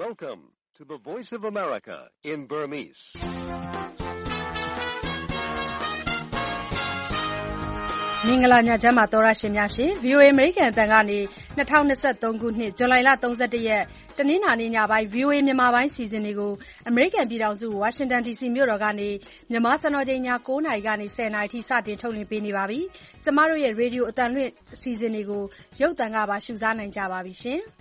Welcome to the Voice of America in Burmese. ။မင်္ဂလာညချမ်းပါသောရရှင်များရှင် VOA American အသံကနေ2023ခုနှစ်ဇူလိုင်လ31ရက်တနင်္လာနေ့ညပိုင်း VOA မြန်မာပိုင်းစီစဉ်တွေကို American ပြည်ထောင်စု Washington DC မြို့တော်ကနေမြန်မာစံတော်ချိန်ည9:00 နာရီကနေ10:00 နာရီထိစတင်ထုတ်လွှင့်ပေးနေပါပြီ။ကျမတို့ရဲ့ Radio အသံလွှင့်အစီအစဉ်တွေကိုရုပ်သံကပါရှုစားနိုင်ကြပါပြီရှင်။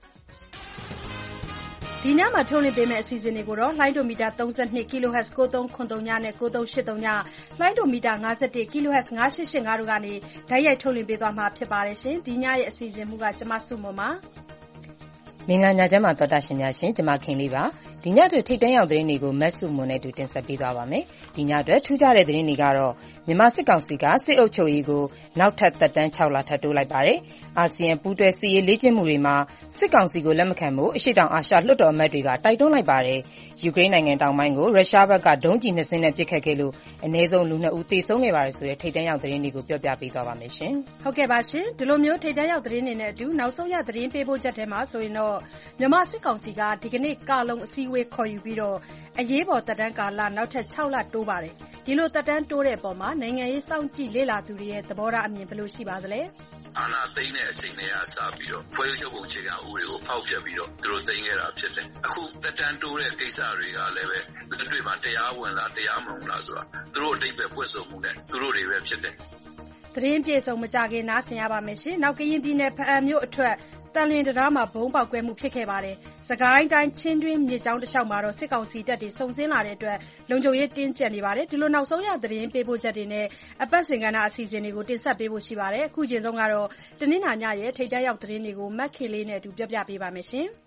ဒီညမှာထုတ်လွှင့်ပေးမယ့်အစီအစဉ်တွေကိုတော့လှိုင်းဒိုမီတာ32 kHz 9303နဲ့9383ညလှိုင်းဒိုမီတာ51 kHz 9885တို့ကနေဓာတ်ရိုက်ထုတ်လွှင့်ပေးသွားမှာဖြစ်ပါတယ်ရှင်။ဒီညရဲ့အစီအစဉ်မူကကျမစုမပါမင်္ဂလာညချမ်းပါတော်တာရှင်များရှင်ကျမခင်လေးပါဒီညအတွက်ထိတ်တန့်ရောက်သတင်းတွေကိုမတ်စုမွန်နဲ့တူတင်ဆက်ပေးသွားပါမယ်ဒီညအတွက်ထူးခြားတဲ့သတင်းတွေကတော့မြန်မာစစ်ကောင်စီကစစ်အုပ်ချုပ်ရေးကိုနောက်ထပ်သက်တမ်း6လထပ်တိုးလိုက်ပါတယ်အာဆီယံပူးတွဲစစ်ရေးလေ့ကျင့်မှုတွေမှာစစ်ကောင်စီကိုလက်မခံဖို့အရှေ့တောင်အာရှလွှတ်တော်အမတ်တွေကတိုက်တွန်းလိုက်ပါတယ်ယူကရိန်းနိုင်ငံတောင်ပိုင်းကိုရုရှားဘက်ကဒုံးကျည်2စင်းနဲ့ပစ်ခတ်ခဲ့လို့အနည်းဆုံးလူ2ဦးသေဆုံးခဲ့ပါတယ်ဆိုတဲ့ထိတ်တန့်ရောက်သတင်းတွေကိုပြောပြပေးသွားပါမယ်ရှင်ဟုတ်ကဲ့ပါရှင်ဒီလိုမျိုးထိတ်တန့်ရောက်သတင်းတွေနဲ့အတူနောက်ဆုံးရသတင်းပေးပို့ချက်ထဲမှာဆိုရင်တော့မြန်မာစစ်ကောင်စီကဒီကနေ့ကာလုံအစည်းအဝေးခေါ်ယူပြီးတော့အရေးပေါ်သက်တမ်းကာလနောက်ထပ်6လတိုးပါတယ်ဒီလိုသက်တမ်းတိုးတဲ့အပေါ်မှာနိုင်ငံရေးစောင့်ကြည့်လေ့လာသူတွေရဲ့သဘောထားအမြင်ဘယ်လိုရှိပါသလဲအာဏာသိမ်းတဲ့အချိန်တွေကစပြီးတော့ဖွဲ့စည်းပုံအခြေခံဥပဒေကိုဖောက်ဖျက်ပြီးတော့သူတို့သိမ်းခဲ့တာဖြစ်တယ်အခုသက်တမ်းတိုးတဲ့ကိစ္စတွေကလည်းပဲလက်တွေ့မှာတရားဝင်လားတရားမဝင်လားဆိုတာသူတို့အတိတ်ပဲပွင့်ဆုံမှုနဲ့သူတို့တွေပဲဖြစ်တယ်သတင်းပြေဆုံးမကြခင်နားဆင်ရပါမယ်ရှင်နောက်ကရင်ပြည်နယ်ဖအံမြို့အထွက်တန်လွင်တရားမှာဘုံပေါက်ကွဲမှုဖြစ်ခဲ့ပါတယ်။စကိုင်းတိုင်းချင်းတွင်းမြေကြောင်းတစ်လျှောက်မှာတော့စစ်ကောင်စီတပ်တွေစုံစင်းလာတဲ့အတွက်လုံခြုံရေးတင်းကျပ်နေပါတယ်။ဒီလိုနောက်ဆုံးရသတင်းပေးပို့ချက်တွေနဲ့အပတ်စဉ်ကဏ္ဍအစီအစဉ်တွေကိုတင်ဆက်ပေးဖို့ရှိပါတယ်။အခုချိန်ဆုံးကတော့တနင်္လာညရဲ့ထိပ်တန်းရောက်သတင်းတွေကိုမက်ခင်လေးနဲ့အတူပြောပြပေးပါမယ်ရှင်။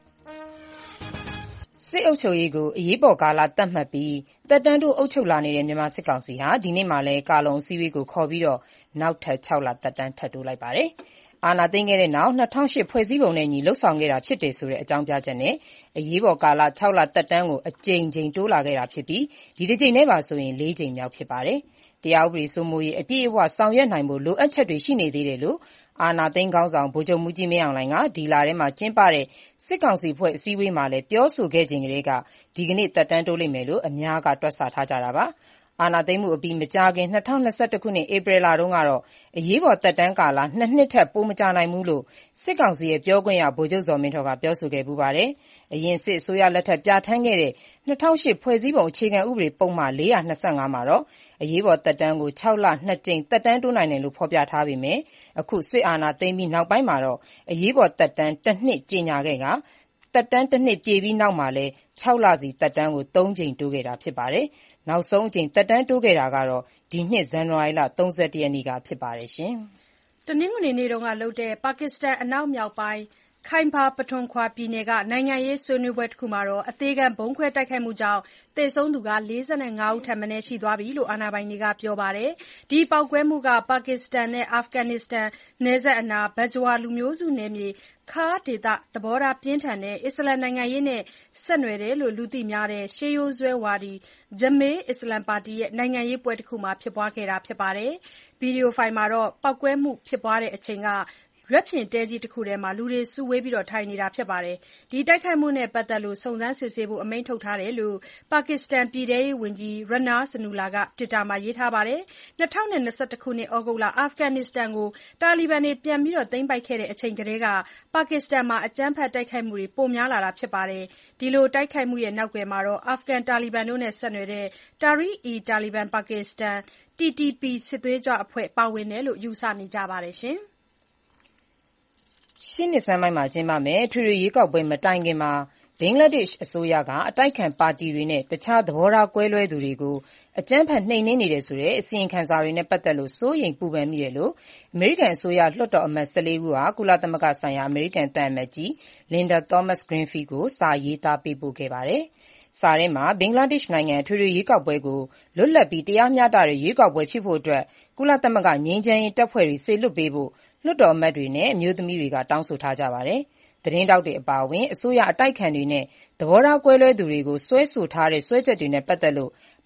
စစ်အုပ်ချုပ်ရေးကိုအရေးပေါ်ကာလသတ်မှတ်ပြီးသက်တမ်းတိုးအုပ်ချုပ်လာနေတဲ့မြန်မာစစ်ကောင်စီဟာဒီနေ့မှလည်းကာလုံအစည်းအဝေးကိုခေါ်ပြီးတော့နောက်ထပ်6လသက်တမ်းထပ်တိုးလိုက်ပါတယ်။အာဏာသိမ်းခဲ့တဲ့နောက်2008ဖွဲ့စည်းပုံနဲ့ညီလှုပ်ဆောင်ခဲ့တာဖြစ်တယ်ဆိုတဲ့အကြောင်းပြချက်နဲ့အရေးပေါ်ကာလ6လသက်တမ်းကိုအကြိမ်ကြိမ်တိုးလာခဲ့တာဖြစ်ပြီးဒီတစ်ကြိမ်နဲ့ပါဆိုရင်4ကြိမ်မြောက်ဖြစ်ပါတယ်။တရားဥပဒေစိုးမိုးရေးအပြည့်အဝဆောင်ရွက်နိုင်ဖို့လိုအပ်ချက်တွေရှိနေသေးတယ်လို့အာဏာသိမ်းခေါင်းဆောင်ဗိုလ်ချုပ်မှူးကြီးမင်းအောင်လှိုင်ကဒီလထဲမှာကျင်းပတဲ့စစ်ကောင်စီဖွဲ့အစည်းအဝေးမှာလည်းပြောဆိုခဲ့ချိန်ကလေးကဒီကနေ့သက်တမ်းတိုးလိမ့်မယ်လို့အများကတွက်ဆထားကြတာပါ။အာဏာသိမ်းမှုအပြီးမကြာခင်2021ခုနှစ်ဧပြီလတုန်းကတော့အရေးပေါ်သက်တမ်းကာလ2နှစ်ထက်ပိုမကြာနိုင်ဘူးလို့စစ်ကောင်စီရဲ့ပြောခွင့်ရဗိုလ်ချုပ်ဇော်မင်းထွန်းကပြောဆိုခဲ့ပူပါတယ်။အရင်စစ်အစိုးရလက်ထက်ပြဋ္ဌာန်းခဲ့တဲ့2008ဖွဲ့စည်းပုံအခြေခံဥပဒေပုံမှန်425မှာတော့အရေးပေါ်သက်တမ်းကို6လ2ကြိမ်သက်တမ်းတိုးနိုင်တယ်လို့ဖော်ပြထားပေမဲ့အခုစစ်အာဏာသိမ်းပြီးနောက်ပိုင်းမှာတော့အရေးပေါ်သက်တမ်း1နှစ်ကြေညာခဲ့ကသက်တမ်း1နှစ်ပြည့်ပြီးနောက်မှာလည်း6လစီသက်တမ်းကို3ကြိမ်တိုးခဲ့တာဖြစ်ပါတယ်။နောက်ဆုံးအကြိမ်သက်တမ်းတိုးခဲ့တာကတော့ဒီနှစ်ဇန်နဝါရီလ31ရက်နေ့ကဖြစ်ပါတယ်ရှင်။တနင်္ဂနွေနေ့တုန်းကလုပ်တဲ့ပါကစ္စတန်အနောက်မြောက်ပိုင်းKhyber Pakhtunkhwa ပြည်နယ်ကနိုင်ငံရေးဆွေးနွေးပွဲတစ်ခုမှာအသေးခံဗုံးခွဲတိုက်ခိုက်မှုကြောင့်သေဆုံးသူ45ဦးထက်မနည်းရှိသွားပြီလို့အာဏာပိုင်တွေကပြောပါတယ်။ဒီပေါက်ကွဲမှုကပါကစ္စတန်နဲ့အာဖဂန်နစ္စတန်နယ်စပ်အနား Bajwa လူမျိုးစုနယ်မြေ Khar ဒေသသဘောထားပြင်းထန်တဲ့အစ္စလာမ်နိုင်ငံရေးနဲ့ဆက်နွယ်တယ်လို့လူသိများတဲ့ရှေးရိုးစွဲဝါဒီ Jamiat Islam ပါတီရဲ့နိုင်ငံရေးပွဲတစ်ခုမှာဖြစ်ပွားခဲ့တာဖြစ်ပါတယ်။ဗီဒီယိုဖိုင်မှာတော့ပေါက်ကွဲမှုဖြစ်ပွားတဲ့အချိန်ကရွက်ဖျင်တဲကြီးတစ်ခုထဲမှာလူတွေစုဝေးထိုင်နေတာဖြစ်ပါတယ်။ဒီတိုက်ခိုက်မှုနဲ့ပတ်သက်လို့စုံစမ်းစစ်ဆေးဖို့အမိန့်ထုတ်ထားတယ်လို့ပါကစ္စတန်ပြည်ထဲရေးဝန်ကြီး Rana Sanaullah က Twitter မှာရေးထားပါတယ်။2021ခုနှစ်ဩဂုတ်လအာဖဂန်နစ္စတန်ကိုတာလီဘန်တွေပြန်ပြီးသိမ်းပိုက်ခဲ့တဲ့အချိန်ကတည်းကပါကစ္စတန်မှာအကြမ်းဖက်တိုက်ခိုက်မှုတွေပိုများလာတာဖြစ်ပါတယ်။ဒီလိုတိုက်ခိုက်မှုရဲ့နောက်ကွယ်မှာအာဖဂန်တာလီဘန်တို့နဲ့ဆက်နွယ်တဲ့ Tehreek-e-Taliban Pakistan TTP စစ်သွေးကြွအဖွဲ့ပါဝင်တယ်လို့ယူဆနေကြပါတယ်ရှင်။ရှေ့နှစ်ဆန်းပိုင်းမှာကျင်းပမယ့်အထွေထွေရွေးကောက်ပွဲမတိုင်ခင်မှာဘင်္ဂလားဒေ့ရှ်အစိုးရကအတိုက်အခံပါတီတွေနဲ့တခြားသဘောထားကွဲလွဲသူတွေကိုအကြမ်းဖက်နှိမ်နင်းနေတယ်ဆိုတဲ့အစီရင်ခံစာတွေနဲ့ပတ်သက်လို့စိုးရိမ်ပူပန်မိတယ်လို့အမေရိကန်အစိုးရလွှတ်တော်အမတ်14ဦးဟာကုလသမဂ္ဂဆိုင်ရာအမေရိကန်သံအမတ်ကြီး Linda Thomas-Greenfield ကိုစာရေးသားပေးပို့ခဲ့ပါတယ်။စာထဲမှာဘင်္ဂလားဒေ့ရှ်နိုင်ငံအထွေထွေရွေးကောက်ပွဲကိုလွတ်လပ်ပြီးတရားမျှတတဲ့ရွေးကောက်ပွဲဖြစ်ဖို့အတွက်ကုလသမဂ္ဂငြိမ်းချမ်းရေးတပ်ဖွဲ့တွေစေလွှတ်ပေးဖို့လွှတ်တော်အမတ်တွေနဲ့အမျိုးသမီးတွေကတောင်းဆိုထားကြပါတယ်။သတင်းတောက်တွေအပါအဝင်အစိုးရအတိုက်ခံတွေနဲ့သဘောထားကွဲလွဲသူတွေကိုစွဲဆိုထားတဲ့စွဲချက်တွေနဲ့ပတ်သက်လို့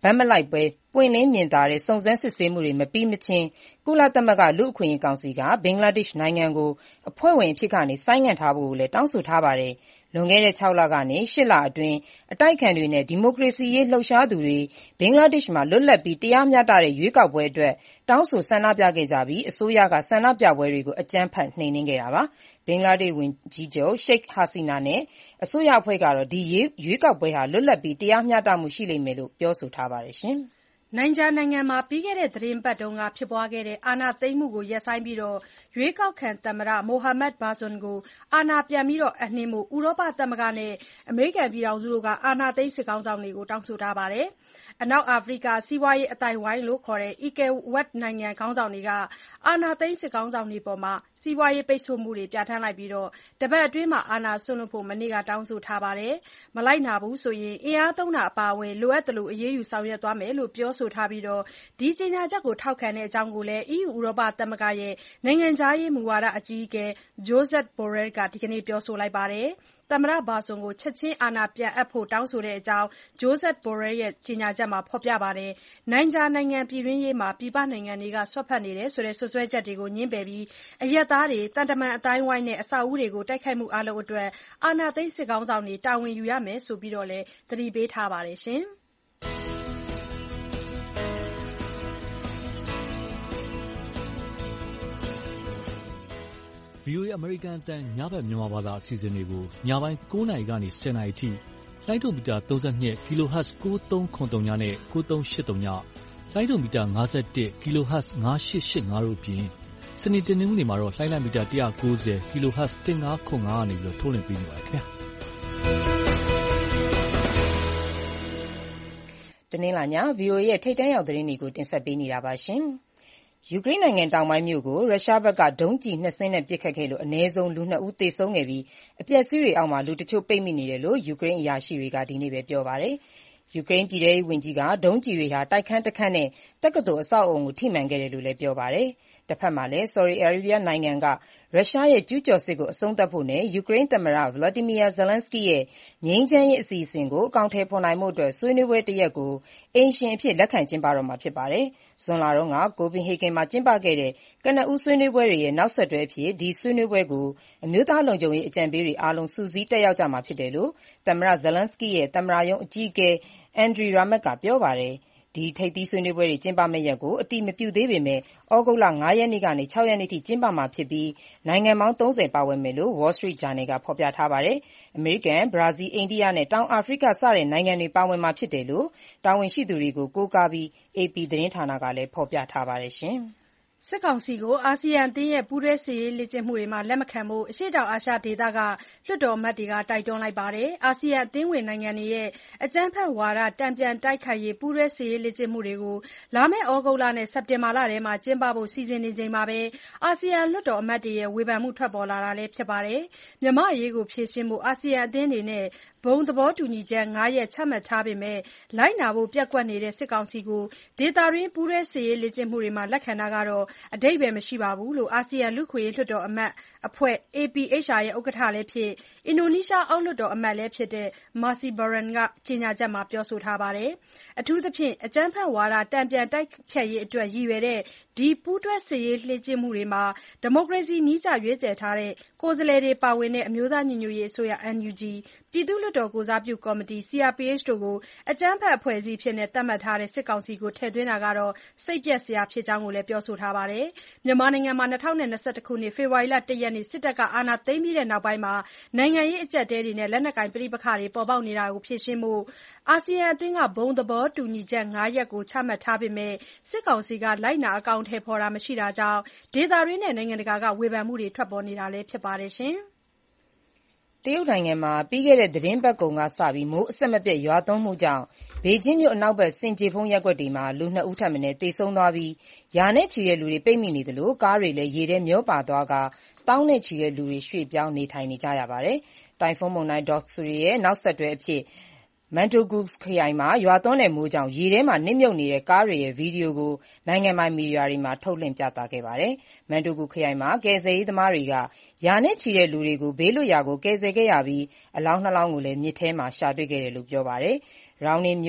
ဘက်မလိုက်ဘဲပွင့်လင်းမြင်သာတဲ့စုံစမ်းစစ်ဆေးမှုတွေမပြီးမချင်းကုလသမဂ္ဂလူ့အခွင့်အရေးကောင်စီကဘင်္ဂလားဒေ့ရှ်နိုင်ငံကိုအဖွဲ့ဝင်အဖြစ်ကနေဆိုင်းငံ့ထားဖို့လည်းတောင်းဆိုထားပါတယ်။လွန်ခဲ့တဲ့6လကနေ8လအတွင်းအတိုက်အခံတွေနဲ့ဒီမိုကရေစီရေးလှုပ်ရှားသူတွေဘင်္ဂလားဒေ့ရှ်မှာလွတ်လပ်ပြီးတရားမျှတတဲ့ရွေးကောက်ပွဲအတွက်တောင်းဆိုဆန္ဒပြခဲ့ကြပြီးအစိုးရကဆန္ဒပြပွဲတွေကိုအကြမ်းဖက်နှိမ်နင်းခဲ့တာပါ။ဘင်္ဂလားဒေ့ရှ်ဝန်ကြီးချုပ်ရှိတ်ဟာစီနာနဲ့အစိုးရအဖွဲ့ကတော့ဒီရွေးကောက်ပွဲဟာလွတ်လပ်ပြီးတရားမျှတမှုရှိလိမ့်မယ်လို့ပြောဆိုထားပါတယ်။နိုင်ဂျာနိုင်ငံမှာပြီးခဲ့တဲ့သီတင်းပတ်ကဖြစ်ပွားခဲ့တဲ့အာဏာသိမ်းမှုကိုရပ်ဆိုင်းပြီးရွေးကောက်ခံသမ္မတ Mohamed Bazoum ကိုအာဏာပြန်အပ်နှင်းဖို့ဥရောပသမဂ္ဂနဲ့အမေရိကန်ပြည်ထောင်စုတို့ကအာဏာသိမ်းစစ်ခေါင်းဆောင်တွေကိုတောင်းဆိုထားပါတယ်။အနောက်အာဖရိကစီးပွားရေးအသိုက်အဝိုင်းလို့ခေါ်တဲ့ ECOWAS နိုင်ငံခေါင်းဆောင်တွေကအာဏာသိမ်းစစ်ခေါင်းဆောင်တွေအပေါ်စီးပွားရေးပိတ်ဆို့မှုတွေပြဋ္ဌာန်းလိုက်ပြီးတပတ်အတွင်းအာဏာစွန့်လွှတ်ဖို့မနေ့ကတောင်းဆိုထားပါတယ်။မလိုက်နာရင်အင်အားသုံးတာအပါအဝင်လိုအပ်သလိုအရေးယူဆောင်ရွက်သွားမယ်လို့ပြောဆိုထားပြီးဒီကြေညာချက်ကိုထောက်ခံတဲ့အကြောင်းကိုလည်း EU ဥရောပသမဂ္ဂရဲ့နိုင်ငံခြားရေးမူဝါဒအကြီးအကဲ Josep Borrell ကဒီကနေ့ပြောဆိုလိုက်ပါတယ်။သမ္မတ Bazoum ကိုချက်ချင်းအာဏာပြန်အပ်ဖို့တောင်းဆိုတဲ့အကြောင်း Josep Borrell ရဲ့ကြေညာချက်မှာဖော်ပြပါတယ်။နိုင်ဂျာနိုင်ငံပြည်တွင်းရေးမှာပြည်ပနိုင်ငံတွေကစွက်ဖက်နေတယ်ဆိုတဲ့စွပ်စွဲချက်တွေကိုငြင်းပယ်ပြီးအရပ်သားတွေသံတမန်အသိုင်းအဝိုင်းနဲ့အဆောက်အဦတွေကိုတိုက်ခိုက်မှုအားလုံးအတွက်အာဏာသိမ်းစစ်ခေါင်းဆောင်တွေတာဝန်ယူရမယ်ဆိုပြီးလည်းသတိပေးထားပါတယ်။ VOA အမေရိကန်အသံညဘက်မြန်မာဘာသာအစီအစဉ်တွေကိုညပိုင်း9နာရီကနေ10နာရီထိလိုင်းဒိုမီတာ32 kHz 9303ညနဲ့ 9383ညလိုင်းဒိုမီတာ51 kHz 9885တို့ပြင်စနေတနင်္ဂနွေမှာတော့လိုင်းမီတာ190 kHz 1505ကနေပြီးထုတ်လွှင့်ပေးနေပါတယ်ခင်ဗျာတနင်္လာည VOA ရဲ့ထိပ်တန်းရောက်သတင်းတွေကိုတင်ဆက်ပေးနေတာပါရှင်။ယူကရိန်းနိုင်ငံတောင်ပိုင်းမြို့ကိုရုရှားဘက်ကဒုံးကျည်2စင်းနဲ့ပစ်ခတ်ခဲ့လို့အနည်းဆုံးလူ2ဦးသေဆုံးခဲ့ပြီးအပျက်အစီးတွေအောက်မှာလူတချို့ပိတ်မိနေတယ်လို့ယူကရိန်းအရာရှိတွေကဒီနေ့ပဲပြောပါတယ်။ယူကရိန်းပြည်ထဲရေးဝန်ကြီးကဒုံးကျည်တွေဟာတိုက်ခန်းတစ်ခန်းနဲ့တက္ကသိုလ်အဆောက်အအုံကိုထိမှန်ခဲ့တယ်လို့လည်းပြောပါတယ်။တစ်ဖက်မှာလည်း Saudi Arabia နိုင်ငံကရုရှားရဲ့ကျူးကျော်စစ်ကိုအဆုံးသတ်ဖို့နဲ့ယူကရိန်းသမ္မတ Volodymyr Zelensky ရဲ့ငြိမ်းချမ်းရေးအစီအစဉ်ကိုအကောင်အထည်ဖော်နိုင်ဖို့ဆွေးနွေးပွဲတစ်ရပ်ကိုအိမ်ရှင်အဖြစ်လက်ခံကျင်းပတော့မှာဖြစ်ပါတယ်။ဇွန်လတုန်းကကိုပင်ဟေဂင်မှာကျင်းပခဲ့တဲ့ကနဦးဆွေးနွေးပွဲတွေရဲ့နောက်ဆက်တွဲအဖြစ်ဒီဆွေးနွေးပွဲကိုအမျိုးသားလုံခြုံရေးအကြံပေးတွေအားလုံးစုစည်းတက်ရောက်ကြမှာဖြစ်တယ်လို့သမ္မတ Zelensky ရဲ့သမ္မတရုံးအကြီးအကဲ Andriy Yermak ကပြောပါတယ်။ဒီထိပ်သီးဆွေးနွေးပွဲတွေကျင်းပမယ့်ရက်ကိုအတည်မပြုသေးပေမဲ့ဩဂုတ်လ5ရက်နေ့ကနေ6ရက်နေ့ထိကျင်းပမှာဖြစ်ပြီးနိုင်ငံပေါင်း30ပါဝင်မယ်လို့ Wall Street Journal ကဖော်ပြထားပါတယ်။အမေရိကန်၊ဘရာဇီး၊အိန္ဒိယနဲ့တောင်အာဖရိကစတဲ့နိုင်ငံတွေပါဝင်မှာဖြစ်တယ်လို့တာဝန်ရှိသူတွေကိုကိုးကားပြီး AP သတင်းဌာနကလည်းဖော်ပြထားပါတယ်။စစ်ကောင်စီကိုအာဆီယံအသင်းရဲ့ပူးတွဲစစ်ရေးလေ့ကျင့်မှုတွေမှာလက်မခံဖို့အရှေ့တောင်အာရှဒေသကလွှတ်တော်အမတ်တွေကတိုက်တွန်းလိုက်ပါတယ်။အာဆီယံအသင်းဝင်နိုင်ငံတွေရဲ့အကြမ်းဖက်ဝါဒတန်ပြန်တိုက်ခိုက်ရေးပူးတွဲစစ်ရေးလေ့ကျင့်မှုတွေကိုလာမယ့်ဩဂုတ်လနဲ့စက်တင်ဘာလထဲကျင်းပဖို့စီစဉ်နေချိန်မှာအာဆီယံလွှတ်တော်အမတ်တွေရဲ့ဝေဖန်မှုထွက်ပေါ်လာတာလည်းဖြစ်ပါတယ်။မြန်မာ့အရေးဖြေရှင်းဖို့အာဆီယံအသင်းအနေနဲ့ဘုံသဘောတူညီချက်5ရပ်ချမှတ်ထားပေမဲ့လိုက်နာဖို့ပျက်ကွက်နေတဲ့စစ်ကောင်စီကိုဒေသတွင်းပူးတွဲစစ်ရေးလေ့ကျင့်မှုတွေမှာလက်ခံတာအဓိပ္ပါယ်မရှိဘူးလို့အာဆီယံလူ့အခွင့်အရေးလွှတ်တော်အမတ်အဖွဲ့ APHR ဥက္ကဋ္ဌလည်းဖြစ်အင်ဒိုနီးရှားအောက်လွှတ်တော်အမတ်လည်းဖြစ်တဲ့ Mercy Barend ကကြေညာချက်မှာပြောဆိုထားပါတယ်။အထူးသဖြင့်အကြမ်းဖက်ဝါဒတန်ပြန်တိုက်ဖျက်ရေးအတွက်ရည်ရွယ်တဲ့ဒီပူးတွဲစစ်ရေးလေ့ကျင့်မှုတွေမှာဒီမိုကရေစီနည်းကျရွေးချယ်ထားတဲ့ကိုယ်စားလှယ်တွေပါဝင်တဲ့အမျိုးသားညီညွတ်ရေးအစိုးရ NUG ပြည်သူ့လွှတ်တော်ကိုယ်စားပြုကော်မတီ CRPH တို့ကိုအကြမ်းဖက်အဖွဲ့အစည်းအဖြစ်သတ်မှတ်ထားတဲ့စစ်ကောင်စီကိုထည့်သွင်းတာစိတ်ပျက်စရာဖြစ်ကြောင်းလည်းပြောဆိုထားပါတယ်။မြန်မာနိုင်ငံမှာ2021ခုနှစ်ဖေဖော်ဝါရီလ1ရက်နေ့စစ်တပ်ကအာဏာသိမ်းပြီးနောက်ပိုင်းနိုင်ငံရေးအကျပ်အတည်းတွေနဲ့လက်နက်ကိုင်ပဋိပက္ခတွေပေါ်ပေါက်နေတာကိုဖြေရှင်းဖို့အာဆီယံအသင်းကဘုံသဘောတူညီချက်5ရပ်ကိုချမှတ်ထားပေမဲ့စစ်ကောင်စီကလိုက်နာအကောင်အထည်ဖော်တာမရှိတာကြောင့်ဒေသတွင်းနဲ့နိုင်ငံတကာကဝေဖန်မှုတွေထွက်ပေါ်နေတာလည်းဖြစ်ပါတယ်။တရုတ်နိုင်ငံမှာပြီးခဲ့တဲ့သီတင်းပတ်ကုန်ကစပြီးမိုးအဆက်မပြတ်ရွာသွန်းမှုကြောင့်ဘေကျင်းမြို့အနောက်ဘက်ဆင်ခြေဖုံးရပ်ကွက်တွေမှာလူ2ဦးထပ်မံသေဆုံးသွားပြီးရာနဲ့ချီတဲ့လူတွေပိတ်မိနေသလိုကားတွေလည်းရေထဲမျောပါသွားကာသောင်းနဲ့ချီတဲ့လူတွေရွှေ့ပြောင်းနေထိုင်နေကြရပါတယ်။တိုင်ဖွန်းမုန်တိုင်း Doksuri ရဲ့နောက်ဆက်တွဲအဖြစ်Mantogu ခရိုင်မှာရွာသွန်းတဲ့မိုးကြောင့်ရေထဲမှာနစ်မြုပ်နေတဲ့ကားတွေရဲ့ဗီဒီယိုကိုနိုင်ငံပိုင်မီဒီယာတွေမှာထုတ်လွှင့်ပြသခဲ့ပါတယ်။ Mantogu ခရိုင်မှာကယ်ဆယ်ရေးသမားတွေကရာနဲ့ချီတဲ့လူတွေကိုဘေးလွတ်ရာကိုကယ်ဆယ်ခဲ့ရပြီးအလောင်း2လောင်းကိုလည်းမြစ်ထဲမှာရှာတွေ့ခဲ့တယ်လို့ပြောပါတယ်။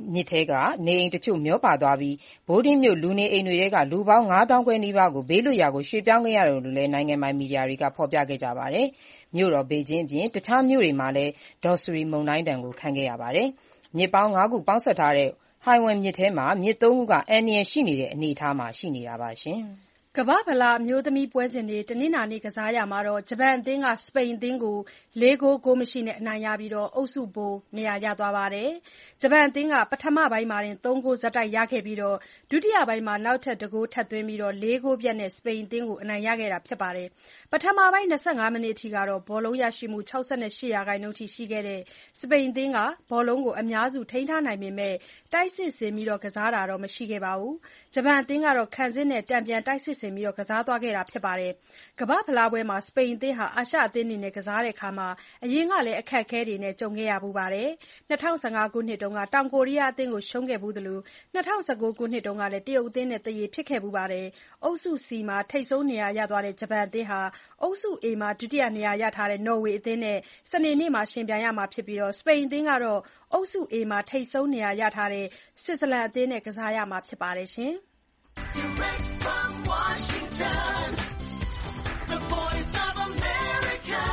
မြစ်ထဲကနေအိမ်တချို့မျောပါသွားပြီးဘိုးတင်းမြို့လူနေအိမ်တွေထဲကလူပေါင်း 5,000 ခွဲနီးပါးကိုဘေးလွတ်ရာကိုရွှေ့ပြောင်းခဲ့ရတယ်လို့လည်းနိုင်ငံပိုင်မီဒီယာတွေကဖော်ပြခဲ့ကြပါတယ်။မြို့တော်ဘေကျင်းအပြင်တခြားမြို့တွေမှာလည်းဒေါ်စရီမုန်တိုင်းဒဏ်ကိုခံခဲ့ရပါတယ်။မြစ်ပေါင်း 5 ခုပေါင်းစပ်ထားတဲ့ဟိုင်ဝမ်မြစ်ထဲမှာမြစ် 3 ခုကအန္တရာယ်ရှိနေတဲ့အနေအထားမှာရှိနေတာပါရှင်။ကမ္ဘာ့ဖလားအမျိုးသမီးပွဲစဉ်တွေတနင်္လာနေ့ကစားရာမှာဂျပန်အသင်းကစပိန်အသင်းကို 4 ဂိုး ဂိုးမရှိနဲ့အနိုင်ရပြီးအုပ်စုဗိုလ်နေရာရသွားပါတယ်။ ဂျပန်အသင်းကပထမပိုင်းမှာတင် 3 ဂိုးဆက်တိုက်ရခဲ့ပြီးဒုတိယပိုင်းမှာနောက်ထပ် 1 ဂိုးထပ်သွင်းပြီး 4 ဂိုးပြတ်နဲ့စပိန်အသင်းကိုအနိုင်ရခဲ့တာပါ။ ပထမပိုင်း 25 မိနစ်အထိဘောလုံးရရှိမှု 68% အထိရှိခဲ့တဲ့စပိန်အသင်းကဘောလုံးကိုအများစုထိန်းထားနိုင်ပေမဲ့ တိုက်စစ်ဆင်ကစားတာတော့မရှိခဲ့ပါဘူး။ ဂျပန်အသင်းကတော့ခံစစ်နဲ့တန်ပြန်တိုက်စစ်ဆင်ကစားသွားခဲ့တာပါ။ ကမ္ဘာ့ဖလားပွဲမှာစပိန်အသင်းဟာအာရှအသင်းတွေနဲ့ကစားရာမှာအရင်ကလည်းအခက်အခဲတွေနဲ့ကြုံခဲ့ရဖူးပါတယ်။ ၂၀၁၅ ခုနှစ်ကတောင်ကိုရီးယားအသင်းကိုရှုံးခဲ့ဖူးသလို ၂၀၁၉ ခုနှစ်ကလည်း တရုတ်အသင်းနဲ့သရေဖြစ်ခဲ့ဖူးပါတယ်။ အုပ်စု C မှာထိပ်ဆုံးနေရာရသွားတဲ့ဂျပန်အသင်းဟာအုပ်စု A မှာဒုတိယနေရာရထားတဲ့နော်ဝေအသင်းနဲ့စနေနေ့မှာယှဉ်ပြိုင်ရမှာဖြစ်ပြီးစပိန်အသင်းကတော့အုပ်စု A မှာထိပ်ဆုံးနေရာရထားတဲ့ဆွစ်ဇာလန်အသင်းနဲ့ကစားရမှာဖြစ်ပါတယ်။ Direct from Washington, the voice of America,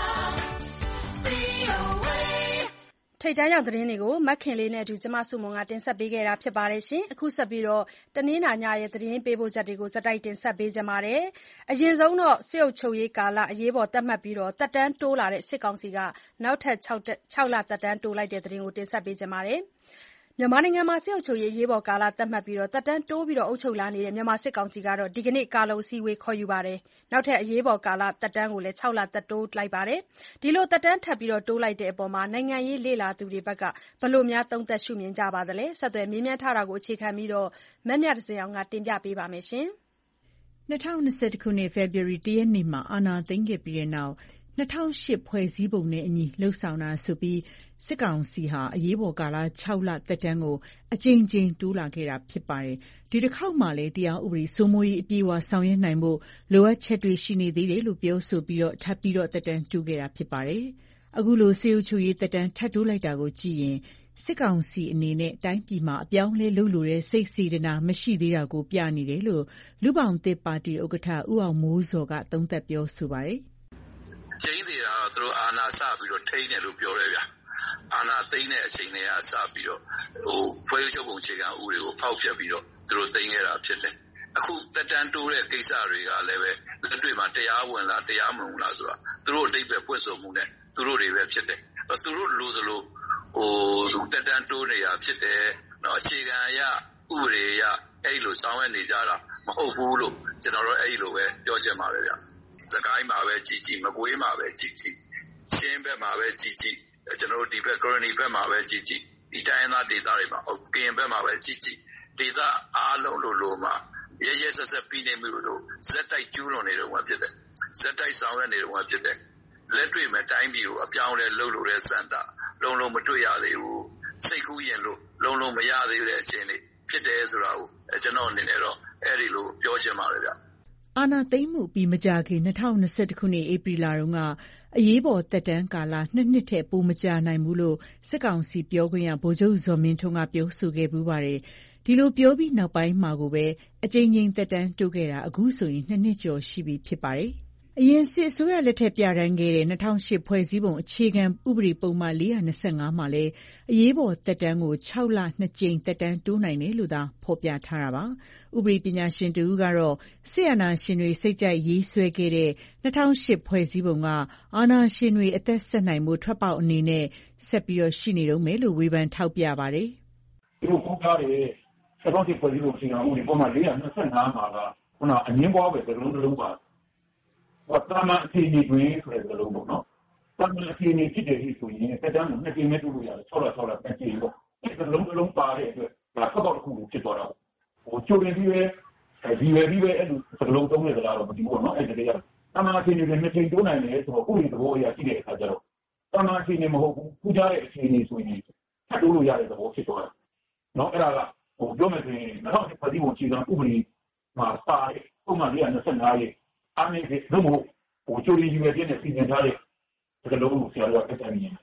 VOA. ထိပ်တန်းရောက်သတင်းတွေကိုမခင်လေးနဲ့အတူမဆုမွန်ကတင်ဆက်ပေးခဲ့ပါတယ်။ အခုဆက်ပြီးတနင်္လာညရဲ့သတင်းပေးပို့ချက်တွေကိုဆက်တိုက်တင်ဆက်ပေးကြပါမယ်။ အရင်ဆုံးစစ်အုပ်ချုပ်ရေးကာလအရေးပေါ်သတ်မှတ်ပြီးသက်တမ်းတိုးလာတဲ့စစ်ကောင်စီကနောက်ထပ် 6 လသက်တမ်းတိုးလိုက်တဲ့သတင်းကိုတင်ဆက်ပေးပါမယ်။ မြန်မာနိုင်ငံမှာစစ်အုပ်ချုပ်ရေးအရေးပေါ်ကာလသတ်မှတ်ပြီးသက်တမ်းတိုးအုပ်ချုပ်လာနေတဲ့မြန်မာစစ်ကောင်စီကဒီကနေ့ကာလုံအစည်းအဝေးခေါ်ယူပါတယ်။ နောက်ထပ်အရေးပေါ်ကာလသက်တမ်းကိုလည်း 6 လ ထပ်တိုးလိုက်ပါတယ်။ ဒီလိုသက်တမ်းထပ်တိုးလိုက်တဲ့အပေါ်နိုင်ငံရေးလေ့လာသူတွေဘက်ကဘယ်လိုသုံးသပ်ရှုမြင်ကြပါသလဲ။ ဆက်သွယ်မေးမြန်းထားတာကိုအခြေခံပြီးမမြသဇင်အောင်ကတင်ပြပေးပါမယ်။၂၀၂၁ ခုနှစ် ဖေဖော်ဝါရီ ၁ ရက်နေ့မှာအာဏာသိမ်းခဲ့ပြီးတဲ့နောက် ၂၀၀၈ ဖွဲ့စည်းပုံနဲ့အညီလုပ်ဆောင်တာဆိုပြီးစစ်ကောင်စီဟာအရေးပေါ်ကာလ 6 လ သက်တမ်းကိုအကြိမ်ကြိမ်တိုးလာခဲ့တာဖြစ်ပါတယ်။ ဒီတစ်ခေါက်မှာလည်းတရားဥပဒေစိုးမိုးရေးအပြည့်အဝဆောင်ရွက်နိုင်ဖို့လိုအပ်ချက်တွေရှိနေသေးတယ်လို့ပြောဆိုပြီးထပ်ပြီးသက်တမ်းတိုးခဲ့တာဖြစ်ပါတယ်။ အခုလိုစစ်အုပ်ချုပ်ရေးသက်တမ်းထပ်တိုးလိုက်တာကိုကြည့်ရင်စစ်ကောင်စီအနေနဲ့တိုင်းပြည်မှာအပြောင်းအလဲလုပ်လိုတဲ့စိတ်စေတနာမရှိသေးတာကိုပြနေတယ်လို့လူ့ဘောင်သစ်ပါတီဥက္ကဋ္ဌဦးအောင်မိုးဇော်ကသုံးသပ်ပြောဆိုပါတယ်။ကျင်းနေတာကသူတို့အာဏာစပြီးထိန်းတယ်လို့ပြောတယ်ဗျ။အာဏာသိမ်းတဲ့အချိန်တွေကစပြီးဖွဲ့စည်းပုံအခြေခံဥပဒေကိုဖောက်ဖျက်ပြီးသူတို့သိမ်းခဲ့တာဖြစ်တယ်။အခုသက်တမ်းတိုးတဲ့ကိစ္စတွေကလည်းပဲလက်တွေ့မှာတရားဝင်လားတရားမဝင်လားဆိုတာသူတို့အတိတ်ပဲပွင့်ဆိုမှုနဲ့သူတို့တွေပဲဖြစ်တယ်။သူတို့လိုသလိုသက်တမ်းတိုးနေတာဖြစ်တယ်။အခြေခံအရဥပဒေအရအဲ့လိုဆောင်ရွက်နေကြတာမဟုတ်ဘူးလို့ကျွန်တော်တို့အဲ့လိုပဲပြောချင်ပါတယ်ဗျ။စကိုင်းမှာပဲကြည်ကြည်မကွေးမှာပဲကြည်ကြည်ချင်းဘက်မှာပဲကြည်ကြည်ကျွန်တော်တို့ဒီဘက်ကရဏီဘက်မှာပဲကြည်ကြည်ဒီတိုင်းရင်းသားဒေသတွေမှာကရင်ဘက်မှာပဲကြည်ကြည်ဒေသအားလုံးလိုမှာရဲရဲဆက်ဆက်ပြီးနေမှုလို့ဇက်တိုက်ကျူးလွန်နေတော့မှဖြစ်တယ်ဇက်တိုက်ဆောင်ရွက်နေတော့မှဖြစ်တယ်လက်တွေ့မဲ့တိုင်းပြည်ကိုအပြောင်းလဲလှုပ်လို့တဲ့စံတာလုံးမတွေ့ရသေးဘူးစိတ်ကူးရင်လို့လုံးမရသေးတဲ့အခြေအနေဖြစ်တယ်ဆိုတာကိုကျွန်တော်အနေနဲ့တော့အဲ့ဒီလိုပြောချင်ပါတယ်ဗျအာဏာသိမ်းမှုပြီးမကြာခင်2021ခုနှစ်ဧပြီလတုန်းကအရေးပေါ်သက်တမ်းကာလ2 နှစ်ထက်ပိုမကြာနိုင်ဘူးလို့စစ်ကောင်စီပြောခွင့်ရဗိုလ်ချုပ်ဇော်မင်းထွန်းကပြောဆိုခဲ့ပူးပါတယ်။ဒီလိုပြောပြီးနောက်ပိုင်းမှာကိုပဲအကြိမ်ကြိမ်သက်တမ်းတိုးခဲ့တာအခုဆိုရင်2 နှစ်ကျော်ရှိပြီဖြစ်ပါတယ်။အရင်စစ်အစိုးရလက်ထက်ပြဋ္ဌာန်းခဲ့တဲ့2008ဖွဲ့စည်းပုံအခြေခံဥပဒေပုံမှန်425မှာလည်းအရေးပေါ်သက်တမ်းကို6 လ 2 ကြိမ်သက်တမ်းတိုးနိုင်တယ်လို့သာဖော်ပြထားတာပါ။ဥပဒေပညာရှင်တဦးကတော့စစ်အာဏာရှင်တွေစိတ်ကြိုက်ရေးဆွဲခဲ့တဲ့2008ဖွဲ့စည်းပုံကအာဏာရှင်တွေအသက်ဆက်နိုင်မှုထွက်ပေါက်အနေနဲ့ဆက်ပြီးရှိနေတုန်းပဲလို့ဝေဖန်ထောက်ပြပါတယ်။ဒီလိုပုံထားတဲ့2008ဖွဲ့စည်းပုံအခြေခံဥပဒေပုံမှန်425မှာကခုနအငင်းပွားပဲသလုံးလုံးပါတာမန်အခြေအနေတွင်ဆိုတဲ့စလုံးပေါ့နော်တာမန်အခြေအနေဖြစ်တယ်ဆိုရင်သက်တမ်းကို2 ကြိမ်နဲ့တိုးလို့ရတယ်6 လ 2 ကြိမ်ပေါ့ဒီစလုံးပါတဲ့အတွက်ဒါခောက်တော့တစ်ခုဖြစ်သွားတာပေါ့ချိုးရင်ပြီးပဲဒီပဲအဲ့လိုစလုံးသုံးနေကြတာတော့မသိဘူးပေါ့နော်အဲ့ဒါတွေကတာမန်အခြေအနေတွေ2 ကြိမ်တိုးနိုင်တယ်ဆိုတော့ဥပဒေသဘောအရရှိတဲ့အခါကျတော့တာမန်အခြေအနေမဟုတ်ဘူးထူးခြားတဲ့အခြေအနေဆိုရင်ထပ်တိုးလို့ရတဲ့သဘောဖြစ်သွားတယ်နော်အဲ့ဒါကပြောမယ်ဆိုရင်2008ဖွဲ့စည်းပုံအခြေခံဥပဒေမှာပါတဲ့ပုံမှန်425ရဲ့အားနည်းတဲ့လို့ချိုးရည်ရွယ်ပြည့်နဲ့စီမံထားတဲ့စကလုံးကိုဆရာတို့ကတက်တယ်မြင်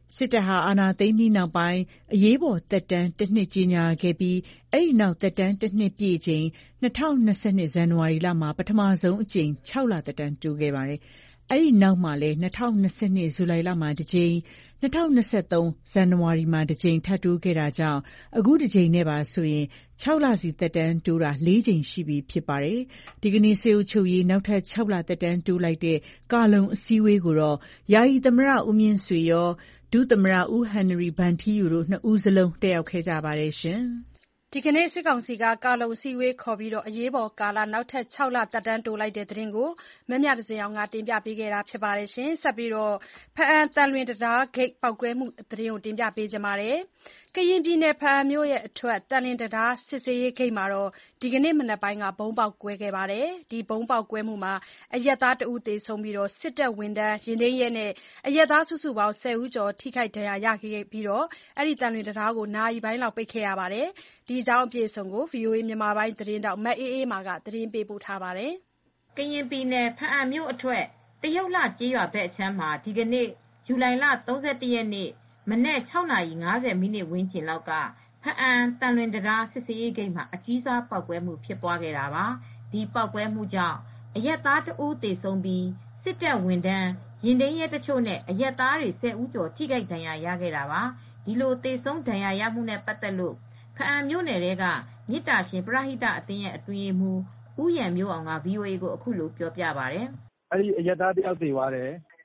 စစ်တပ်ဟာအာဏာသိမ်းပြီးနောက်ပိုင်းအရေးပေါ်သက်တမ်း1 နှစ်ကြေညာခဲ့ပြီးအဲဒီနောက်သက်တမ်း1 နှစ်ပြည့်ချိန်2022 ဇန်နဝါရီလမှာပထမဆုံးအကြိမ်6 လသက်တမ်းတိုးခဲ့ပါတယ်။အဲဒီနောက်မှာလည်း2022 ဇူလိုင်လမှာတစ်ကြိမ်2023 ဇန်နဝါရီမှာတစ်ကြိမ်ထပ်တိုးခဲ့တာကြောင့်အခုတစ်ကြိမ်နဲ့ပါဆိုရင်6 လစီသက်တမ်းတိုးတာ4 ကြိမ်ရှိပြီဖြစ်ပါတယ်။ဒီကနေ့စစ်အုပ်ချုပ်ရေးနောက်ထပ်6 လသက်တမ်းတိုးလိုက်တဲ့ကာလုံအစည်းအဝေးကိုတော့ယာယီသမ္မတဦးမြင့်ဆွေရောဒုသမ္မတဦးဟန်နရီဗန်ထီးယူတို့2 ဦးစလုံးတက်ရောက်ခဲ့ကြပါတယ်ရှင်။ဒီကနေ့စစ်ကောင်စီကကာလုံအစည်းအဝေးခေါ်ပြီးအရေးပေါ်ကာလနောက်ထပ်6 လသက်တမ်းတိုးလိုက်တဲ့သတင်းကိုမမြသဇင်အောင်ကတင်ပြပေးခဲ့တာပါ။ဆက်ပြီးဘားအံသံလွင်တံတားဂိတ်ပေါက်ကွဲမှုသတင်းကိုတင်ပြပေးပါမယ်။ ကရင်ပြည်နယ်ဘားအံမြို့အထွက်သံလွင်တံတားစစ်ဆေးရေးဂိတ်မှာဒီကနေ့မနက်ပိုင်းကဗုံးပေါက်ကွဲခဲ့ပါတယ်။ဒီဗုံးပေါက်ကွဲမှုမှာအရပ်သား1 ဦးသေဆုံးပြီးစစ်တပ်ဝန်ထမ်းယာဉ်ထိန်းရဲနဲ့အရပ်သားစုစုပေါင်း10 ဦးကျော်ထိခိုက်ဒဏ်ရာရခဲ့ပြီးအဲဒီသံလွင်တံတားကိုနာရီပိုင်းလောက်ပိတ်ခဲ့ရပါတယ်။ ဒီအကြောင်းအပြည့်အစုံကို ဗွီအိုအေမြန်မာပိုင်းသတင်းထောက်မအေးအေးမာကသတင်းပေးပို့ထားပါတယ်။ကရင်ပြည်နယ်ဘားအံမြို့အထွက်တရုတ်လှကျေးရွာဘက်အခြမ်းမှာဒီကနေ့ဇူလိုင်လ31 ရက်နေ့မနက်6 နာရီ 50 မိနစ်ဝန်းကျင်လောက်ကဘားအံသံလွင်တံတားစစ်ဆေးရေးဂိတ်မှာအကြီးစားပေါက်ကွဲမှုဖြစ်ပွားခဲ့တာပါ။ဒီပေါက်ကွဲမှုကြောင့်အရပ်သား1 ဦးသေဆုံးပြီးစစ်တပ်ဝန်ထမ်းယာဉ်ထိန်းရဲတချို့နဲ့အရပ်သားတွေ10 ဦးကျော်ထိခိုက်ဒဏ်ရာရခဲ့တာပါ။ဒီလိုသေဆုံးဒဏ်ရာရမှုနဲ့ပတ်သက်လို့ဘားအံမြို့နယ်ထဲကမေတ္တာရှင်ပရဟိတအသင်းရဲ့အတွင်းရေးမှူးဦးရန်မျိုးအောင်က VOA ကိုအခုလိုပြောပြပါတယ်။ "အဲဒီအရပ်သားတယောက်သေသွားတယ်။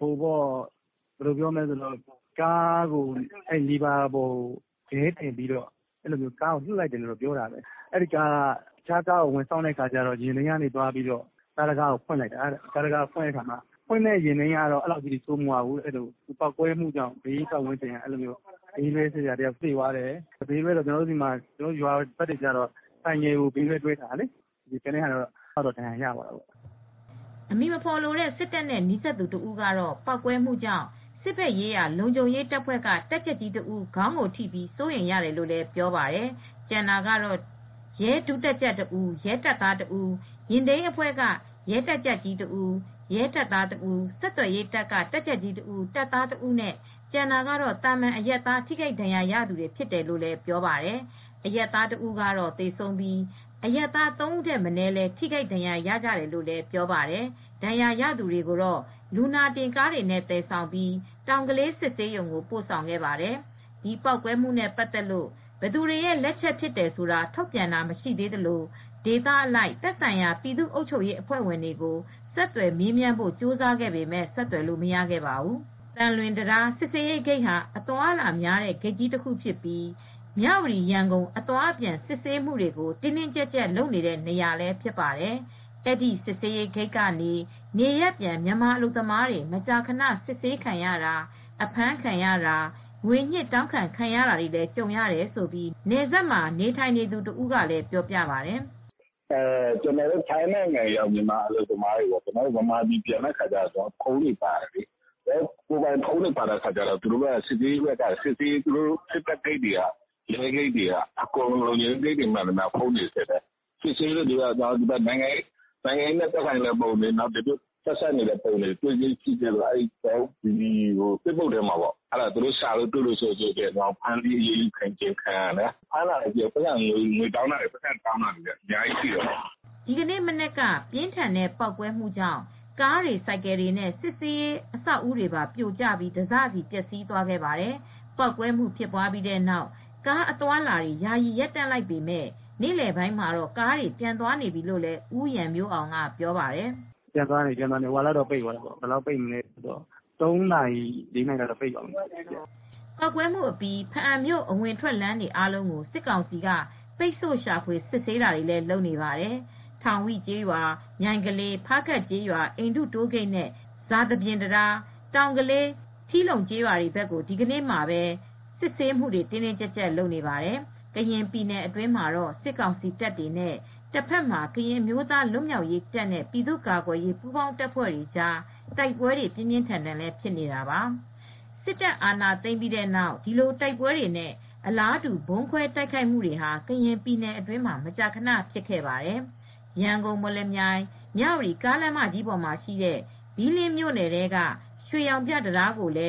ကားကိုလီဗာပေါ်ကိုခဲတင်ပြီးကားကိုလွှတ်လိုက်တယ်လို့ပြောတာပဲ။အဲဒီကားကတခြားကားကိုဝင်ဆောင့်တဲ့အခါကျတော့ယာဉ်ထိန်းကနေသွားပြီးကားတံခါးကိုဖွင့်လိုက်တာ။ကားတံခါးဖွင့်တဲ့အခါမှာဖွင့်တဲ့ယာဉ်ထိန်းကတော့အဲဒီလောက်ကြီးဆိုးမသွားဘူး။ပေါက်ကွဲမှုကြောင့်ဘေးပတ်ဝန်းကျင်ကဘေးတွဲဆရာတယောက်သေသွားတယ်။ဘေးတွဲဆိုကျနော်တို့ရွာဘက်တွေကတော့ဆိုင်ကယ်ကိုဘေးတွဲတွဲထားတာလေ။ကျန်တဲ့ဟာကတော့ဒဏ်ရာရသွားတာပေါ့။အမည်မဖော်လိုတဲ့စစ်တပ်နဲ့နီးစပ်သူတဦးကတော့ပေါက်ကွဲမှုကြောင့်စစ်ဘက်ရေးရာလုံခြုံရေးတပ်ဖွဲ့ကတပ်ကြပ်ကြီးတဦးခေါင်းကိုထိပြီးစိုးရိမ်ရတယ်လို့လည်းပြောပါတယ်။ကျန်တာကတော့ရဲဒုတပ်ကြပ်တဦး၊ရဲတပ်သားတဦး၊ယာဉ်ထိန်းအဖွဲ့ကရဲတပ်ကြပ်ကြီးတဦး၊ရဲတပ်သားတဦး၊ဆက်သွယ်ရေးတပ်ကတပ်ကြပ်ကြီးတဦး၊တပ်သားတဦးနဲ့ကျန်တာကတော့သာမန်အရပ်သားထိခိုက်ဒဏ်ရာရသူတွေဖြစ်တယ်လို့လည်းပြောပါတယ်။အရပ်သားတဦးကတော့သေဆုံးပြီးအရပ်သား3 ဦးထက်မနည်းလည်းထိခိုက်ဒဏ်ရာရကြတယ်လို့လည်းပြောပါတယ်။ဒဏ်ရာရသူတွေကိုတော့လူနာတင်ကားတွေနဲ့သယ်ဆောင်ပြီးတောင်ကလေးစစ်ဆေးရုံကိုပို့ဆောင်ခဲ့ပါတယ်။ဒီပေါက်ကွဲမှုနဲ့ပတ်သက်လို့ဘယ်သူတွေရဲ့လက်ချက်ဖြစ်တယ်ဆိုတာထုတ်ပြန်တာမရှိသေးသလိုဒေသအလိုက်သက်ဆိုင်ရာပြည်သူ့အုပ်ချုပ်ရေးအဖွဲ့ဝင်တွေကိုဆက်သွယ်မေးမြန်းဖို့ကြိုးစားခဲ့ပေမဲ့ဆက်သွယ်လို့မရခဲ့ပါဘူး။သံလွင်တံတားစစ်ဆေးရေးဂိတ်ဟာအသွားအလာများတဲ့ဂိတ်ကြီးတခုဖြစ်ပြီးမြဝတီ-ရန်ကုန်အသွားအပြန်စစ်ဆေးမှုတွေကိုတင်းတင်းကြပ်ကြပ်လုပ်နေတဲ့နေရာလည်းဖြစ်ပါတယ်။အဲဒီစစ်ဆေးရေးဂိတ်ကနေနေရပ်ပြန်မြန်မာအလုပ်သမားတွေမကြာခဏစစ်ဆေးခံရတာအဖမ်းခံရတာငွေညှစ်တောင်းခံရတာတွေလည်းကြုံရတယ်လို့နယ်စပ်မှာနေထိုင်နေသူတဦးကလည်းပြောပြပါတယ်။ကျနော်တို့ထိုင်းနိုင်ငံရောက်မြန်မာအလုပ်သမားတွေကျနော်တို့မြန်မာပြည်ပြန်တဲ့အခါကျတော့ဖုန်းတွေပါတယ်လေ။ကိုယ်ပိုင်ဖုန်းတွေပါတဲ့အခါကျတော့သူတို့ကစစ်ဆေးရေးဘက်ကစစ်ဆေးသူတို့စစ်တပ်ဂိတ်တွေကရဲဂိတ်တွေကအကုန်လုံးရဲဂိတ်တွေမှာဖုန်းတွေစစ်တယ်။စစ်ဆေးတဲ့တွေကနိုင်ငံရေးနဲ့သက်ဆိုင်တဲ့ပုံတွေနောက်တစ်ခုဆက်ဆက်နေတဲ့ပုံတွေတွေ့ကြည့်ကြည့်တယ်အဲဒီတော့ဒီစစ်ပုတ်ထဲမှာပေါ့အဲ့ဒါသူတို့ရှာလို့တွေ့လို့ဆိုတော့ဖမ်းပြီးအရေးခံရတယ်ဖမ်းလာတယ်ပတ်စံငွေတောင်းတာတွေပတ်စံတောင်းတာတွေအများကြီးရှိတယ်ဒီကနေ့မနေ့ကပြင်းထန်တဲ့ပောက်ကွဲမှုကြောင့်ကားတွေစိုက်ကယ်တွေနဲ့စစ်ဆေးရေးအဆောက်အဦတွေပါပြိုကျပြီးတစစီပျက်စီးသွားခဲ့ပါတယ်ပောက်ကွဲမှုဖြစ်ပွားပြီးတဲ့နောက်ကားအသွားလာတွေယာယီရပ်တန့်လိုက်ပေမဲ့နေ့လယ်ပိုင်းမှာတော့ကားတွေပြန်သွားနေပြီလို့လည်းဦးရန်မျိုးအောင်ကပြောပါတယ်ပြန်သွားနေဝါလာတော့ပိတ်သွားတယ်ပေါ့ဘယ်လောက်ပိတ်မလဲဆိုတော့3 နာရီ4 နာရီတော့ပိတ်သွားပြီပောက်ကွဲမှုအပြီးဘားအံမြို့အဝင်ထွက်လမ်းတွေအားလုံးကိုစစ်ကောင်စီကပိတ်ဆို့ရှာဖွေစစ်ဆေးတာတွေလည်းလုပ်နေပါတယ်ထောင်ဝိကျေးရွာမြိုင်ကလေးဖားကတ်ကျေးရွာအိန္ဒုတိုးဂိတ်နဲ့ဇာသပြင်တံတားတောင်ကလေးထီးလုံကျေးရွာတွေဘက်ကိုဒီကနေ့မှာပဲစစ်ဆေးမှုတွေတင်းတင်းကြပ်ကြပ်လုပ်နေပါတယ်ကရင်ပြည်နယ်အတွင်းမှာတော့စစ်ကောင်စီတပ်တွေနဲ့တစ်ဖက်မှာကရင်မျိုးသားလွတ်မြောက်ရေးတပ်နဲ့ပြည်သူ့ကာကွယ်ရေးပူးပေါင်းတပ်ဖွဲ့တွေကြားတိုက်ပွဲတွေပြင်းပြင်းထန်ထန်လည်းဖြစ်နေတာပါစစ်တပ်အာဏာသိမ်းပြီးတဲ့နောက်ဒီလိုတိုက်ပွဲတွေနဲ့အလားတူဘုံခွဲတိုက်ခိုက်မှုတွေဟာကရင်ပြည်နယ်အတွင်းမှာမကြာခဏဖြစ်ခဲ့ပါတယ်ရန်ကုန်မော်လမြိုင်မြဝတီကားလမ်းမကြီးပေါ်မှာရှိတဲ့ဘီးလင်းမြို့နယ်ထဲကရွှေရောင်ပြတံတားကိုလည်း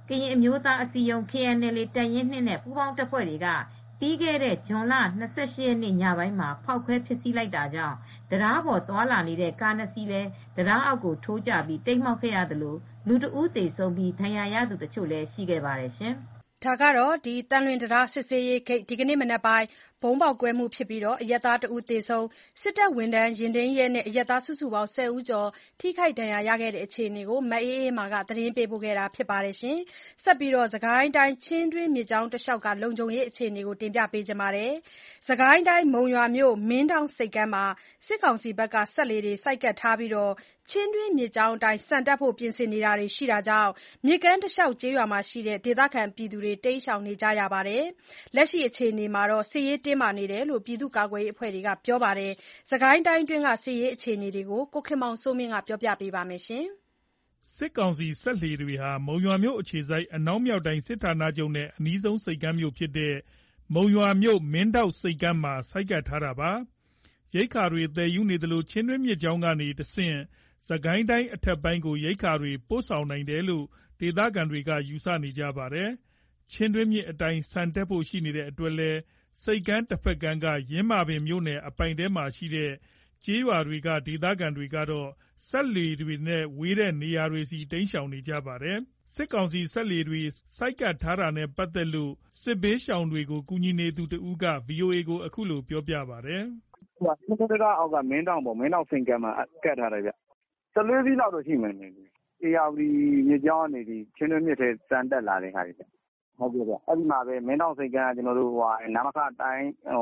ကရင်အမျိုးသားအစည်းအရုံး KNLA တပ်ရင်း 2 နဲ့ ပူးပေါင်းတပ်ဖွဲ့တွေက ပြီးခဲ့တဲ့ဇွန်လ 28 ရက်နေ့ ညပိုင်းမှာ ဖောက်ခွဲဖျက်ဆီးလိုက်တာကြောင့် တံတားပေါ်သွားလာနေတဲ့ ကား 2 စီးလည်း တံတားအောက်ကို ထိုးကျပြီး တိမ်းမှောက်ခဲ့ရသလို လူတဦးသေဆုံးပြီး ဒဏ်ရာရသူတချို့လည်း ရှိခဲ့ပါတယ်ရှင်။ဒါကတော့ သံလွင်တံတားစစ်ဆေးရေးဂိတ် ဒီကနေ့မနက်ပိုင်း ဗုံးပေါက်ကွဲမှုဖြစ်ပြီး အရပ်သားတဦးသေဆုံး၊ စစ်တပ်ဝန်ထမ်း ယာဉ်ထိန်းရဲနဲ့ အရပ်သားစုစုပေါင်း 10 ဦးကျော် ထိခိုက်ဒဏ်ရာရခဲ့တဲ့အခြေအနေကို မအေးအေးမာက သတင်းပေးပို့ထားပါတယ်။ ဆက်ပြီး စစ်ကိုင်းတိုင်း ချင်းတွင်းမြစ်ကြောင်းတလျှောက်က လုံခြုံရေးအခြေအနေကို တင်ပြပေးထားပါတယ်။ စစ်ကိုင်းတိုင်း မုံရွာမြို့ မင်းဒေါင့်ဆိပ်ကမ်းမှာ စစ်ကောင်စီဘက်က စက်လှေတွေ ဆိုက်ကပ်ထားပြီး ချင်းတွင်းမြစ်ကြောင်းအတိုင်း ဆန်တက်ဖို့ ပြင်ဆင်နေတာတွေရှိတာကြောင့် မြစ်ကမ်းတလျှောက်ကျေးရွာမှာရှိတဲ့ ဒေသခံတွေ တိမ်းရှောင်နေကြရပါတယ်။ လက်ရှိအခြေအနေမှာ စစ်ရေးတင်းမာနေတယ်လို့ ပြည်သူ့ကာကွယ်ရေးအဖွဲ့တွေက ပြောပါတယ်။ စစ်ကိုင်းတိုင်းတွင်းက စစ်ရေးအခြေအနေတွေကို ကိုခင်မောင်စိုးမင်း ကပြောပြပါမယ်။စစ်ကောင်စီစက်လှေတွေဟာ မုံရွာမြို့အခြေစိုက် အနောက်မြောက်တိုင်းစစ်ဌာနချုပ်နဲ့ အနီးဆုံးဆိပ်ကမ်းမြို့ဖြစ်တဲ့ မုံရွာမြို့ မင်းဒေါင့်ဆိပ်ကမ်းမှာ ဆိုက်ကပ်ထားတာပါ။ ရိက္ခာတွေသယ်ယူနေသလို ချင်းတွင်းမြစ်ကြောင်းကနေတဆင့် စစ်ကိုင်းတိုင်းအထက်ပိုင်းကို ရိက္ခာတွေ ပို့ဆောင်နိုင်တယ်လို့ ဒေသခံတွေက ယူဆနေကြပါတယ်။ ချင်းတွင်းမြစ်အတိုင်း ဆန်တက်ဖို့ရှိနေတဲ့အတွက်လည်း ဆိပ်ကမ်းတဖက်ကမ်းက ယင်းမာပင်မြို့နယ်အပိုင်ထဲမှာရှိတဲ့ ကျေးရွာတွေက ဒေသခံတွေကတော့ စက်လှေတွေနဲ့ ဝေးတဲ့နေရာတွေဆီ တိမ်းရှောင်နေကြပါတယ်။ စစ်ကောင်စီစက်လှေတွေ ဆိုက်ကပ်ထားတာနဲ့ပတ်သက်လို့ စစ်ဘေးရှောင်တွေကို ကူညီနေသူတဦးက VOA ကို အခုလို ပြောပါတယ်။ "ချင်းတွင်းတံတားအောက်က မင်းဒေါင့်ဆိပ်ကမ်းမှာ ကပ်ထားတယ်ဗျ။ 14 စီးလောက်တော့ရှိမယ်။ ဧရာဝတီမြစ်ကြောင်းကနေ ချင်းတွင်းမြစ်ထဲ ဆန်တက်လာတဲ့ဟာတွေဗျ။ အဲဒီမှာပဲ မင်းဒေါင့်ဆိပ်ကမ်းက နမခတိုင်း အ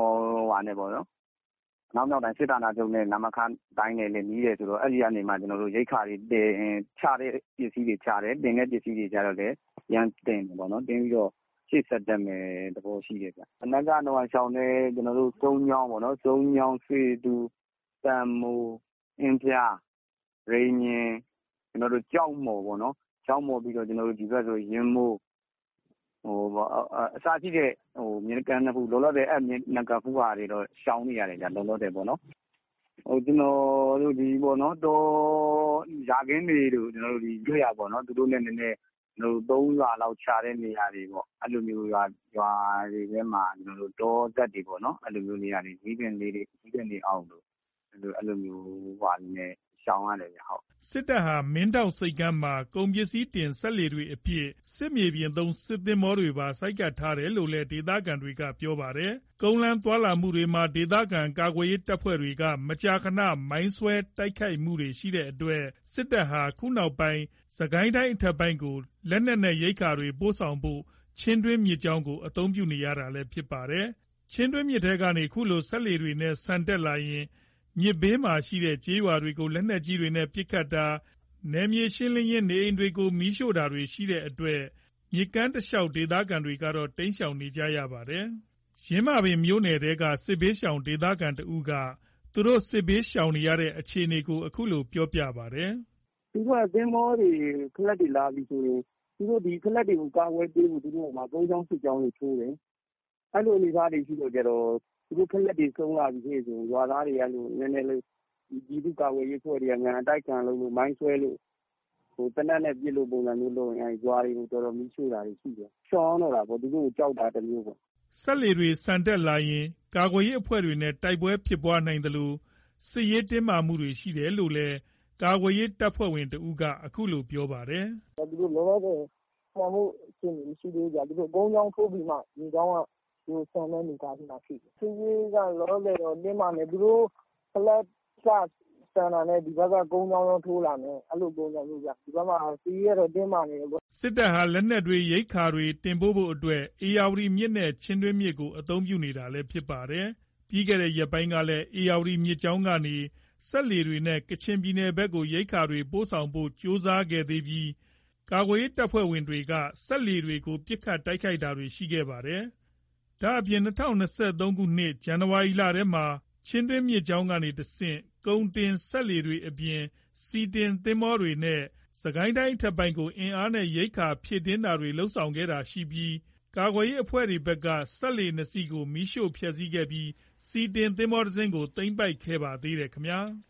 နောက်မြောက်တိုင်းစစ်ဌာနချုပ်နဲ့ နမခတိုင်းနဲ့လည်းနီးတယ်ဆိုတော့ အဲဒီကနေမှ ရိက္ခာတွေချတဲ့ပစ္စည်းတွေချတယ်။ တင်တဲ့ပစ္စည်းတွေကျတော့လည်း ရမ်းတင်တယ်ပေါ့နော်။ တင်ပြီးတော့ ရှေ့ဆက်တက်မယ့်သဘောရှိတယ်ဗျ။ မနက်ကရှောင်တဲ့ စုန်းချောင်း၊ စေသူ၊ သံမို၊ အင်းဖျား၊ ရေညဉ်၊ ကျောက်မှော်ပြီးတော့ ဒီဘက်ဆို ရင်းမူး အစရှိတဲ့မြစ်ကမ်း 2 ခု လောလောဆယ် အဲဒီမြစ် 2 ခုကနေတော့ ရှောင်နေရတယ်ဗျ။ လောလောဆယ်ပေါ့နော်။ တောယာခင်းတွေတို့ လွတ်ရာပေါ့နော် သူတို့နဲ့နည်းနည်း 3 ရွာလောက်ခြားတဲ့နေရာတွေပေါ့။ အဲဒီလိုမျိုးရွာတွေထဲမှာ တောစပ်တွေပေါ့နော်။ အဲဒီလိုမျိုးနေရာတွေ ဇီးပင်တွေအောက်တို့ အဲဒီလိုမျိုးနဲ့ရှောင်ရတယ်ဗျ။" စစ်တပ်ဟာ မင်းဒေါင့်ဆိပ်ကမ်းမှာ ကုန်ပစ္စည်းတင်စက်လှေတွေအပြင် စစ်မြေပြင်သုံး စစ်သင်္ဘောတွေပါ ဆိုက်ကပ်ထားတယ်လို့လည်း ဒေသခံတွေက ပြောပါတယ်။ ကုန်းလမ်းသွားလာမှုတွေမှာ ဒေသခံကာကွယ်ရေးတပ်ဖွဲ့တွေက မကြာခဏ မိုင်းဆွဲတိုက်ခိုက်မှုတွေရှိတဲ့အတွက် စစ်တပ်ဟာ အခုနောက်ပိုင်း စစ်ကိုင်းတိုင်းအထက်ပိုင်းကို လက်နက်နဲ့ရိက္ခာတွေပို့ဆောင်ဖို့ ချင်းတွင်းမြစ်ကြောင်းကို အသုံးပြုနေရတာလည်းဖြစ်ပါတယ်။ ချင်းတွင်းမြစ်ထဲကနေ ခုလိုစက်လှေတွေနဲ့ ဆန်တက်လာရင် မြစ်ဘေးမှာရှိတဲ့ကျေးရွာတွေကို လက်နက်ကြီးတွေနဲ့ပစ်ခတ်တာ၊ နယ်မြေရှင်းလင်းရင်း နေအိမ်တွေကို မီးရှို့တာတွေရှိတဲ့အတွက် မြစ်ကမ်းတလျှောက်ဒေသခံတွေကတော့ တိမ်းရှောင်နေကြရပါတယ်။ ယင်းမာပင်မြို့နယ်ထဲက စစ်ဘေးရှောင်ဒေသခံတဦးက သူတို့စစ်ဘေးရှောင်နေရတဲ့အခြေအနေကို အခုလို ပြောပြပါတယ်။ "သူတို့ကသင်္ဘောတွေ ဖလက်တွေလာပြီဆိုရင် သူတို့ဖလက်တွေကိုကာကွယ်ပေးဖို့ ကုန်းကြောင်းစစ်ကြောင်းတွေထိုးတယ်။ အဲဒီလိုအနေအထားတွေရှိတော့ သူတို့ဖလက်တွေဆုံးလာပြီဆိုရင် ရွာသားတွေက ပြည်သူ့ကာကွယ်ရေးအဖွဲ့တွေက အတိုက်ခံလို့ မိုင်းဆွဲလို့ သေနတ်နဲ့ပစ်လို့ပုံစံမျိုးလုပ်ရင် ရွာတွေကိုတော်တော်မီးရှို့တာတွေရှိတယ်။ ရှောင်ရတော့တာပေါ့။ သူတို့ကိုကြောက်တာတမျိုးပေါ့။ " စက်လှေတွေဆန်တက်လာရင် ကာကွယ်ရေးအဖွဲ့တွေနဲ့ တိုက်ပွဲဖြစ်ပွားနိုင်သလို စစ်ရေးတင်းမာမှုတွေရှိတယ်လို့လည်း ကာကွယ်ရေးတပ်ဖွဲ့ဝင်တဦးက အခုလို ပြောပါတယ်။ "သူတို့လောလောဆယ်ဆန်ဖို့အခြေအနေမရှိသေးဘူး။ ကုန်းကြောင်းထိုးပြီးမှ ရေကြောင်းကဆန်မယ့်အနေအထားရှိတယ်။ စစ်ရေးကလောလောဆယ်တင်းမာနေတယ်။ သူတို့ဖလက်စဆန်တာနဲ့ ဒီဘက်ကကုန်းကြောင်းထိုးလာမယ်။ အဲဒီလိုပုံစံမျိုးဗျ။ ဒီဘက်မှာစစ်ရေးကတော့တင်းမာနေတယ်။ " စစ်တပ်ဟာ လက်နက်တွေ ရိက္ခာတွေတင်ပို့ဖို့အတွက် ဧရာဝတီမြစ်နဲ့ ချင်းတွင်းမြစ်ကို အသုံးပြုနေတာလည်းဖြစ်ပါတယ်။ ပြီးခဲ့တဲ့ရက်ပိုင်းကလည်း ဧရာဝတီမြစ်ကြောင်းကနေ စက်လှေတွေနဲ့ ကချင်ပြည်နယ်ဘက်ကို ရိက္ခာတွေပို့ဆောင်ဖို့ ကြိုးစားခဲ့သေးပြီး ကာကွယ်ရေးတပ်ဖွဲ့တွေက စက်လှေတွေကို ပစ်ခတ်တိုက်ခိုက်တာတွေရှိခဲ့ပါတယ်။ ဒါ့အပြင် ၂၀၂၃ ဇန်နဝါရီလထဲမှာ ချင်းတွင်းမြစ်ကြောင်းကနေတဆင့် ကုန်တင်စက်လှေတွေအပြင် ဆီတင်သင်္ဘောတွေနဲ့ စစ်ကိုင်းတိုင်းအထက်ပိုင်းကို အင်အားနဲ့ရိက္ခာဖြည့်တင်းတာတွေလုပ်ဆောင်ခဲ့တာရှိပြီး ကာကွယ်ရေးအဖွဲ့တွေဘက်က စက်လှေ 2 စီးကို မီးရှို့ဖျက်ဆီးခဲ့ပြီး ဆီတင်သင်္ဘောတစင်းကို သိမ်းပိုက်ခဲ့ပါသေးတယ်ခင်ဗျာ။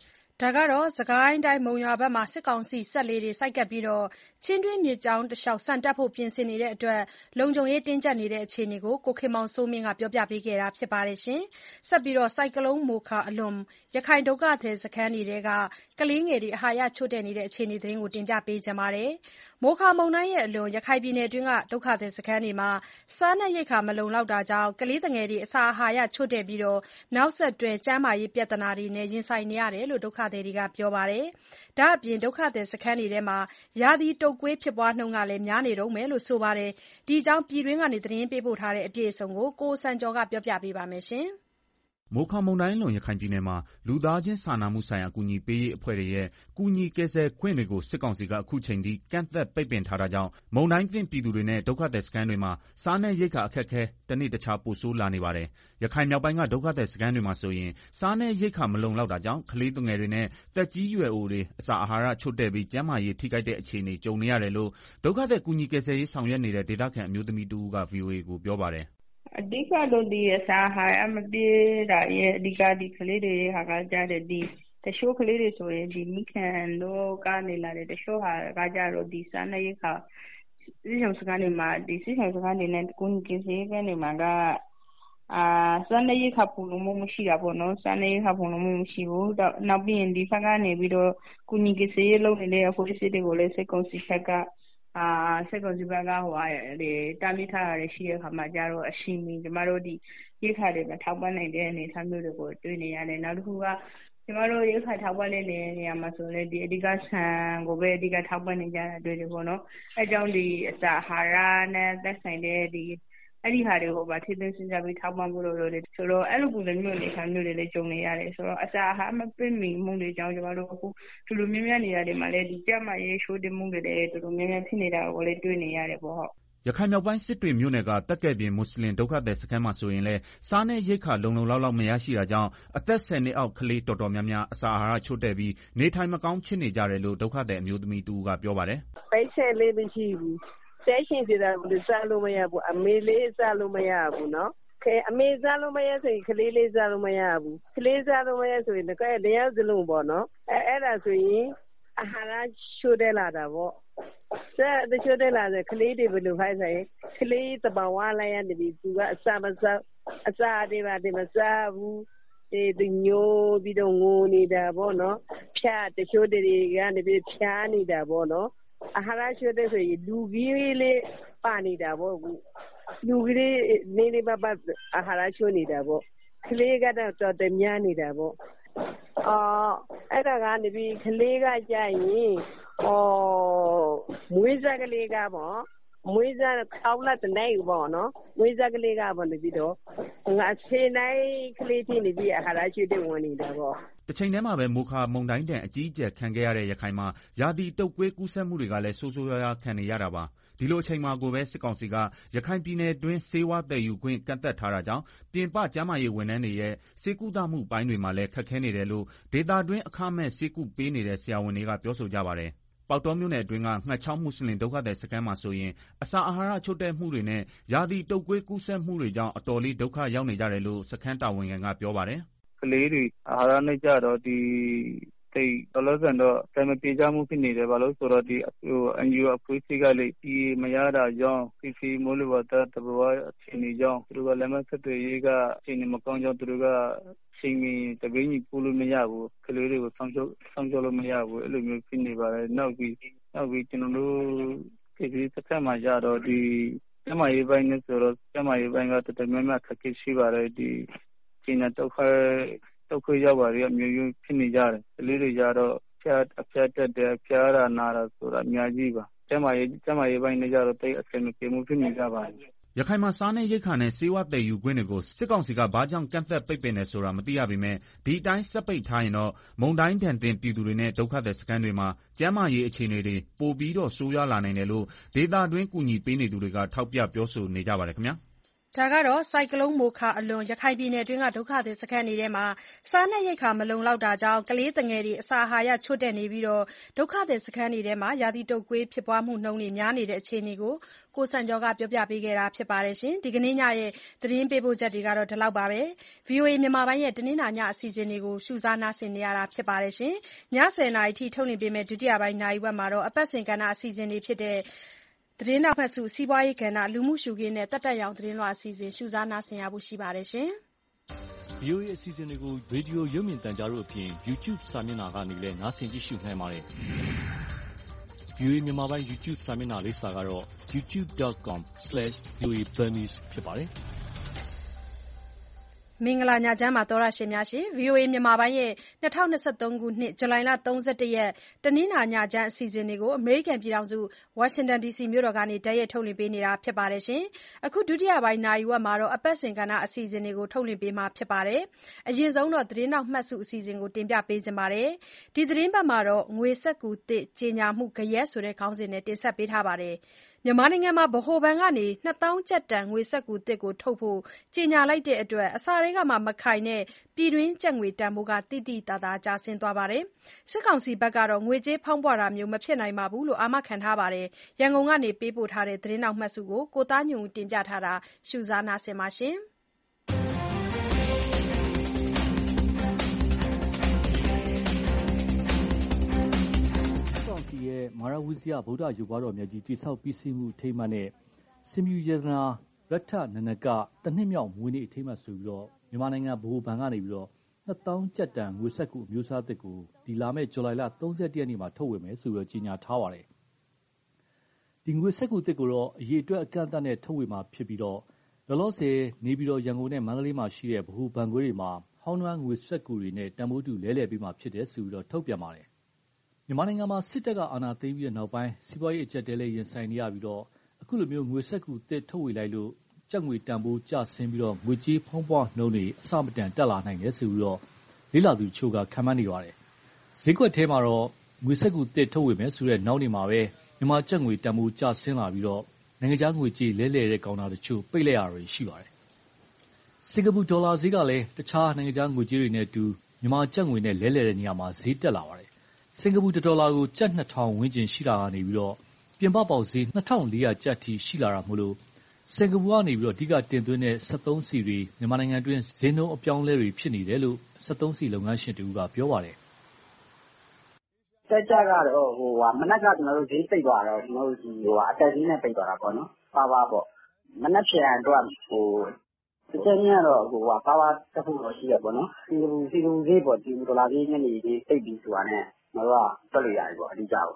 ဒါကတော့စစ်ကိုင်းတိုင်းမုံရွာဘက်မှာစစ်ကောင်စီစက်လှေတွေဆိုက်ကပ်ပြီးချင်းတွင်းမြစ်ကြောင်းတလျှောက်ဆန်တက်ဖို့ပြင်ဆင်နေတဲ့အတွက်လုံခြုံရေးတင်းကျပ်နေတဲ့အခြေအနေကိုကိုခင်မောင်စိုးမင်းကပြောပြပေးခဲ့တာပါ။ဆက်ပြီးစိုက်ကလုန်းမိုခါအလွန်ရခိုင်ဒုက္ခသည်စခန်းတွေကကလေးငယ်တွေအာဟာရချို့တဲ့နေတဲ့အခြေအနေသတင်းကိုတင်ပြပေးပါမယ်။မိုခါမုန်တိုင်းအလွန်ရခိုင်ပြည်နယ်တွင်းကဒုက္ခသည်စခန်းတွေမှာစားနပ်ရိက္ခာမလုံလောက်တာကြောင့်ကလေးသူငယ်တွေအစာအာဟာရချို့တဲ့ပြီးနောက်ဆက်တွဲကျန်းမာရေးပြဿနာတွေနဲ့ရင်ဆိုင်နေရတယ်လို့ဒုက္ခသည်တွေကပြောပါတယ်။ဒါ့အပြင်ဒုက္ခသည်စခန်းတွေထဲမှာရာသီတုပ်ကွေးဖြစ်ပွားနှုန်းကလည်းများနေတုန်းပဲလို့ဆိုပါတယ်။ဒီအကြောင်းပြည်တွင်းကနေသတင်းပေးပို့ထားတဲ့အပြည့်အစုံကိုကိုစံကျော်ကပြောပြပေးပါမယ်။မိုခါမုန်တိုင်းလွန်ရခိုင်ပြည်နယ်မှာလူသားချင်းစာနာမှုဆိုင်ရာအကူအညီပေးရေးအဖွဲ့တွေရဲ့ကူညီကယ်ဆယ်ခွင့်တွေကိုစစ်ကောင်စီကအခုချိန်ထိကန့်သတ်ပိတ်ပင်ထားတာကြောင့်မုန်တိုင်းသင့်ပြည်သူတွေနဲ့ဒုက္ခသည်စခန်းတွေမှာစားနပ်ရိက္ခာအခက်အခဲတနေ့တခြားပိုဆိုးလာနေပါတယ်။ရခိုင်မြောက်ပိုင်းကဒုက္ခသည်စခန်းတွေမှာဆိုရင်စားနပ်ရိက္ခာမလုံလောက်တာကြောင့်ကလေးသူငယ်တွေနဲ့သက်ကြီးရွယ်အိုတွေအစာအာဟာရချို့တဲ့ပြီးကျန်းမာရေးထိခိုက်တဲ့အခြေအနေကြုံနေရတယ်လို့ဒုက္ခသည်ကူညီကယ်ဆယ်ရေးဆောင်ရွက်နေတဲ့ဒေသခံအမျိုးသမီးတဦးက VOA ကိုပြောပါတယ်။အဓိကတော့ဒီအစာအာဟာရမပြည့်တာရဲ့အဓိကဒီကလေးတွေဟာကကြတဲ့ဒီတချို့ကလေးတွေဆိုရင်ဒီမိခင်တို့ကနေလာတဲ့တချို့ဟာကကြတော့ဒီစားနပ်ရိက္ခာစစ်ဆောင်စခန်းတွေမှာဒီစစ်ဆောင်စခန်းတွေနဲ့ကိုကြီးကစီကနေမှာကစားနပ်ရိက္ခာပုံလုံးမရှိတာပေါ့နော်စားနပ်ရိက္ခာပုံလုံးမရှိဘူးနောက်ပြီးရင်ဒီဘက်ကနေပြီးတော့ကိုကြီးကစီလုပ်နေတဲ့အဖွဲ့အစည်းတွေကိုလည်းစစ်ကောင်စီဘက်ကစစ်ကောင်စီဘက်ကတားမြစ်ထားတာရှိတဲ့အခါမှာကျတော့အရှိန်ကျမတို့ဒီရိက္ခာတွေမထောက်ပံ့နိုင်တဲ့အနေအထားမျိုးတွေကိုတွေ့နေရတယ်နောက်တစ်ခုကကျမတို့ရိက္ခာထောက်ပံ့တဲ့နေရာမှာဆိုလည်းဒီအဓိကဆန်ကိုပဲအဓိကထောက်ပံ့နေကြတာတွေ့တယ်ပေါ့နော်အဲကြောင့်ဒီအစာအာဟာရနဲ့သက်ဆိုင်တဲ့ဒီအဲ့ဒီဟာတွေကိုပါထိသိစဉ်းစားပြီးထောက်ပံ့ဖို့လိုတယ်ဆိုတော့အဲ့လိုပုံစံမျိုးအနေအထားမျိုးတွေလည်းကြုံနေရတယ်ဆိုတော့အစာအာဟာရမပြည့်မီမှုတွေကြောင့်ကျမတို့အခုဒီလိုများများနေရာတွေမှာလည်းဒီကျန်းမာရေးရှိုးတင်မှုတွေလည်းတော်တော်များများဖြစ်နေတာကိုလည်းတွေ့နေရတယ်ပေါ့ဟုတ်ရခိုင်မြောက်ပိုင်းစစ်တွေမြို့နယ်ကတက်ကယ်ပြင်မွတ်ဆလင်ဒုက္ခသည်စခန်းမှာဆိုရင်လည်းစားနပ်ရိက္ခာလုံလုံလောက်လောက်မရရှိတာကြောင့်အသက်10နှစ်အောက်ကလေးတော်တော်များများအစာအာဟာရချို့တဲ့ပြီးနေထိုင်မကောင်းဖြစ်နေကြတယ်လို့ဒုက္ခသည်အမျိုးသမီးတူကပြောပါတယ်။ပိတ်ဆက်လေးမရှိဘူး။ဆက်ရှင်စီတာကိုစားလို့မရဘူးအမေလေးစားလို့မရဘူးနော်။အမေစားလို့မရဆိုရင်ကလေးလေးစားလို့မရဘူး။ကလေးစားလို့မရဆိုရင်တကယ်တရားစလုံးပေါ့နော်။အဲ့ဒါဆိုရင်အာဟာရချို့တဲ့လာတာပေါ့ဆက်တချို့တဲ့လာတဲ့ကလေးတွေဘယ်လိုဖိုက်ဆိုင်ကလေးတဘာဝလိုက်ရတယ်ဒီသူကအစာမစားအစာတွေပါတယ်မစားဘူးဒီညိုပြီးတော့ငိုနေတာပေါ့နော်ဖြာတချို့တွေကနေပြီးဖြာနေတာပေါ့နော်အာဟာရချို့တဲ့ဆိုရင်လူကြီးလေးပါနေတာပေါ့လူကြီးနေပါအာဟာရချို့နေတာပေါ့ကလေးကတော့တော်တော်များနေတာပေါ့အဲ့ဒါကနေပြီးကလေးကကြာရင်မွေးစားကလေးကပေါ့မွေးစားအောက်လာတဲ့နိုင်ပေါ့နော်မွေးစားကလေးကပေါ့နေပြီးတော့ငါဆေးနိုင်ကလေးချင်းနေပြီးအခါရရှိတဲ့ဝင်နေတာပေါ့တစ်ချိန်တည်းမှာပဲမိုခါမုန်တိုင်းတန်အကြီးအကျယ်ခံခဲ့ရတဲ့ရခိုင်မှာရာသီတုပ်ကွေးကူးစက်မှုတွေကလည်းဆိုးဆိုးရွားရွားခံနေရတာပါဒီလိုအချိန်မှာကိုပဲစစ်ကောင်စီကရခိုင်ပြည်နယ်တွင်းဆေးဝါးသယ်ယူခွင့်ကန့်သတ်ထားတာကြောင့်ပြင်ပကျန်းမာရေးဝန်ထမ်းတွေရဲ့ဆေးကုသမှုပိုင်းတွေမှာလည်းခက်ခဲနေတယ်လို့ဒေသတွင်းအခမဲ့ဆေးကုပေးနေတဲ့ဆရာဝန်တွေကပြောဆိုကြပါတယ်ပေါက်တောမြို့နယ်အတွင်းကငှက်ချောင်းမွတ်ဆလင်ဒုက္ခသည်စခန်းမှာဆိုရင်အစာအာဟာရချို့တဲ့မှုတွေနဲ့ရာသီတုပ်ကွေးကူးစက်မှုတွေကြောင့်အတော်လေးဒုက္ခရောက်နေကြတယ်လို့စခန်းတာဝန်ခံကပြောပါတယ်ကလေးတွေအာဟာရနဲ့ကြတော့ဒီတော်လို့ဆိုတော့တမပြေကြမှုဖြစ်နေတယ်ဘာလို့ဆိုတော့ဒီNGO အဖွဲ့အစည်းကလေဒီမရတာကြောင့်ဖိမိုးလေဝသတဘဝအခြေအနေကြောင့်သူတို့ကလည်းမဆက်တွေရေးကအခြေအနေမကောင်းကြောင့်သူတို့ကချိန်မီတပင်းကြီးပို့လို့မရဘူးကလေးတွေကိုဆောင်ရှောက်လို့မရဘူးအဲ့လိုမျိုးဖြစ်နေပါတယ်နောက်ပြီးကျွန်တော်တို့ဒီစခန်းမှာကြတော့ဒီကျမရေးပိုင်းနဲ့ဆိုတော့ကျမရေးပိုင်းကတော်တော်များများခက်ခဲရှိပါတယ်ဒီချိန်နဲ့တော့ခွေရောက်ပါရအမျိုးမျိုးဖြစ်နေကြတယ်ကလေးတွေကြတော့အဖျက်တက်တယ်ဖျားတာနာတာဆိုတာအများကြီးပါကျမရေးပိုင်းနဲ့ကြတော့တိတ်အဆင်မပြေမှုဖြစ်နေကြပါတယ်ရခိုင်မှာစားနပ်ရိက္ခာနဲ့ဆေးဝါးသယ်ယူခွင့်တွေကိုစစ်ကောင်စီကဘာကြောင့်ကန့်သတ်ပိတ်ပင်တယ်ဆိုတာမသိရပေမဲ့ဒီအတိုင်းဆက်ပိတ်ထားရင်တော့မုန်တိုင်းဒဏ်သင့်ပြည်သူတွေနဲ့ဒုက္ခသည်စခန်းတွေမှာကျန်းမာရေးအခြေအနေတွေပိုပြီးတော့ဆိုးရွားလာနိုင်တယ်လို့ဒေသတွင်းကူညီပေးနေသူတွေကထောက်ပြပြောဆိုနေကြပါတယ်ခင်ဗျာဒါကတော့ဆိုင်ကလုန်းမိုခါအလွန်ရခိုင်ပြည်နယ်တွင်းကဒုက္ခသည်စခန်းတွေထဲမှာစားနပ်ရိက္ခာမလုံလောက်တာကြောင့်ကလေးသူငယ်တွေအစာအာဟာရချို့တဲ့နေပြီးဒုက္ခသည်စခန်းတွေထဲမှာရာသီတုပ်ကွေးဖြစ်ပွားမှုနှုန်းများနေတဲ့အခြေအနေကိုကိုစံကျော်ကပြောပြပေးခဲ့တာပါ။ဒီကနေ့ညရဲ့သတင်းပေးပို့ချက်တွေကတော့ဒီလောက်ပါပဲ။ VOA မြန်မာပိုင်းရဲ့တနင်္လာညအစီအစဉ်တွေကိုရှုစားနားဆင်နေရတာဖြစ်ပါတယ်။ည 10 နာရီအထိထုတ်လွှင့်ပေးမယ့်ဒုတိယပိုင်းနာရီဝက်မှာတော့အပတ်စဉ်ကဏ္ဍအစီအစဉ်တွေဖြစ်တဲ့သတင်းထောက်မှတ်စုစီးပွားရေးကဏ္ဍလူမှုရှုခင်းနဲ့တက်တက်ရောင်သတင်းလွှာအစီအစဉ်ရှုစားနားဆင်ရဖို့ရှိပါတယ်။ VOA အစီအစဉ်တွေကိုရေဒီယိုရုပ်မြင်သံကြားတို့အပြင် YouTube စာမျက်နှာကနေလည်းနားဆင်ကြည့်ရှုနိုင်ပါတယ်။ VOA မြန်မာပိုင်း YouTube စာမျက်နှာလိပ်စာကတော့ youtube.com/voaburmese ဖြစ်ပါတယ်။မင်္ဂလာညချမ်းပါသောတရှင်များ။ VOA မြန်မာပိုင်းရဲ့2023ခုနှစ်ဇူလိုင်လ31ရက်တနင်္လာညချမ်းအစီအစဉ်တွေကိုအမေရိကန်ပြည်ထောင်စုဝါရှင်တန် DC မြို့တော်ကနေတိုက်ရိုက်ထုတ်လွှင့်ပေးနေတာဖြစ်ပါတယ်။အခုဒုတိယပိုင်းနာရီဝက်မှာတော့အပတ်စဉ်ကဏ္ဍအစီအစဉ်တွေကိုထုတ်လွှင့်ပေးမှာဖြစ်ပါတယ်။အရင်ဆုံးတော့သတင်းထောက်မှတ်စုအစီအစဉ်ကိုတင်ပြပေးခြင်းပါတယ်။ဒီသတင်းပတ်မှာတော့ငွေစက္ကူသစ်ကြေညာမှုဂယက်ဆိုတဲ့ခေါင်းစဉ်နဲ့တင်ဆက်ပေးထားပါတယ်။မြန်မာနိုင်ငံမှာဗဟိုဘဏ်ကနေ2000ကျပ်တန်ငွေစက္ကူသစ်ကိုထုတ်ဖို့ကြေညာလိုက်တဲ့အတွက်အစထဲကမှမခိုင်တဲ့ပြည်တွင်းကျပ်ငွေတန်ဖိုးသိသိသာသာကျဆင်းသွားပါတယ်။စစ်ကောင်စီဘက်ကတော့ငွေကြေးဖောင်းပွတာမျိုးမဖြစ်နိုင်ဘူးလို့အာမခံထားပါတယ်။ရန်ကုန်ကနေပေးပို့တဲ့သတင်းထောက်မှတ်စုကိုကိုသားညွန့်ဦးတင်ပြထားတာရှုစားနားဆင်ပါ။ရဲ့မာရဝိဇ္ဇယဗုဒ္ဓရုပ်ပွားတော်မြတ်ကြီးတိဆောက်ပြီးစီးမှုအထိမ်းအမှတ်နဲ့စင်မြူယတနာရထနန္ဒကတနှစ်မြောက်မွေးနေ့အထိမ်းအမှတ်ဆိုပြီးမြန်မာနိုင်ငံဗဟိုဘဏ်ကနေပြီး2000ကျပ်တန်ငွေစက္ကူအမျိုးအစားသစ်ကိုဒီလာမယ့်ဇူလိုင်လ31ရက်နေ့မှာထုတ်ဝေမယ်ဆိုပြီးကြေညာထားပါတယ်။ဒီငွေစက္ကူသစ်ကိုတော့အရေးအတွက်အကန့်အသတ်နဲ့ထုတ်ဝေမှာဖြစ်ပြီးလောလောဆယ်နေပြည်တော်ရန်ကုန်နဲ့မန္တလေးမှာရှိတဲ့ဗဟိုဘဏ်ခွဲတွေမှာဟောင်းနွမ်းငွေစက္ကူတွေနဲ့တန်ဖိုးတူလဲလှယ်ပေးမှာဖြစ်တယ်ဆိုပြီးထုတ်ပြန်ပါတယ်။မြန်မာနိုင်ငံမှာစစ်တပ်ကအာဏာသိမ်းပြီးနောက်ပိုင်းစီးပွားရေးအကျပ်အတည်းလည်းရင်ဆိုင်နေရပြီးအခုလိုမျိုးငွေစက္ကူသစ်ထုတ်ဝေလိုက်လို့ကျပ်ငွေတန်ဖိုးကျဆင်းပြီးငွေကြေးဖောင်းပွနှုန်းတွေအဆမတန်တက်လာနိုင်တယ်ဆိုပြီးလေ့လာသူတချို့ကခန့်မှန်းနေပါတယ်။ဈေးကွက်ထဲမှာတော့ငွေစက္ကူသစ်ထုတ်ဝေမယ်ဆိုတဲ့နောက်နေ့မှာပဲမြန်မာကျပ်ငွေတန်ဖိုးကျဆင်းလာပြီးနိုင်ငံခြားငွေကြေးလဲလှယ်တဲ့ကောင်တာတချို့ပိတ်လိုက်ရတာတွေရှိပါတယ်။စင်ကာပူဒေါ်လာဈေးကလည်းတခြားနိုင်ငံခြားငွေကြေးတွေနဲ့အတူမြန်မာကျပ်ငွေနဲ့လဲလှယ်တဲ့နေရာမှာဈေးတက်လာပါတယ်။စင်ကာပူဒေါ်လာကိုကျပ်2000ဝန်းကျင်ရှိလာကနေပြီးပြင်ပပေါက်ဈေး2400ကျပ်ထိရှိလာတာမို့လို့စင်ကာပူကနေပြီးအဓိကတင်သွင်းတဲ့73စီတွေမြန်မာနိုင်ငံတွင်းဈေးနှုန်းအပြောင်းအလဲတွေဖြစ်နေတယ်လို့73စီလုပ်ငန်းရှင်တူကပြောပါတယ်။တက်ကြကတော့မနက်ကကျွန်တော်တို့ဈေးပိတ်သွားတော့ကျွန်တော်တို့အတက်ဈေးနဲ့ပိတ်သွားတာပေါ့နော်။ပါပေါ့မနက်ဖြန်အတွက်ဒီကျင်းကတော့ပါတက်ဖို့တော့ရှိရပေါ့နော်။စီလူဈေးပေါ့ဒီဒေါ်လာဈေးညနေဈေးပိတ်ပြီးဆိုတာနဲ့ကျွန်တော်တို့ကတွက်လို့ရတယ်ပေါ့အဓိကပေါ့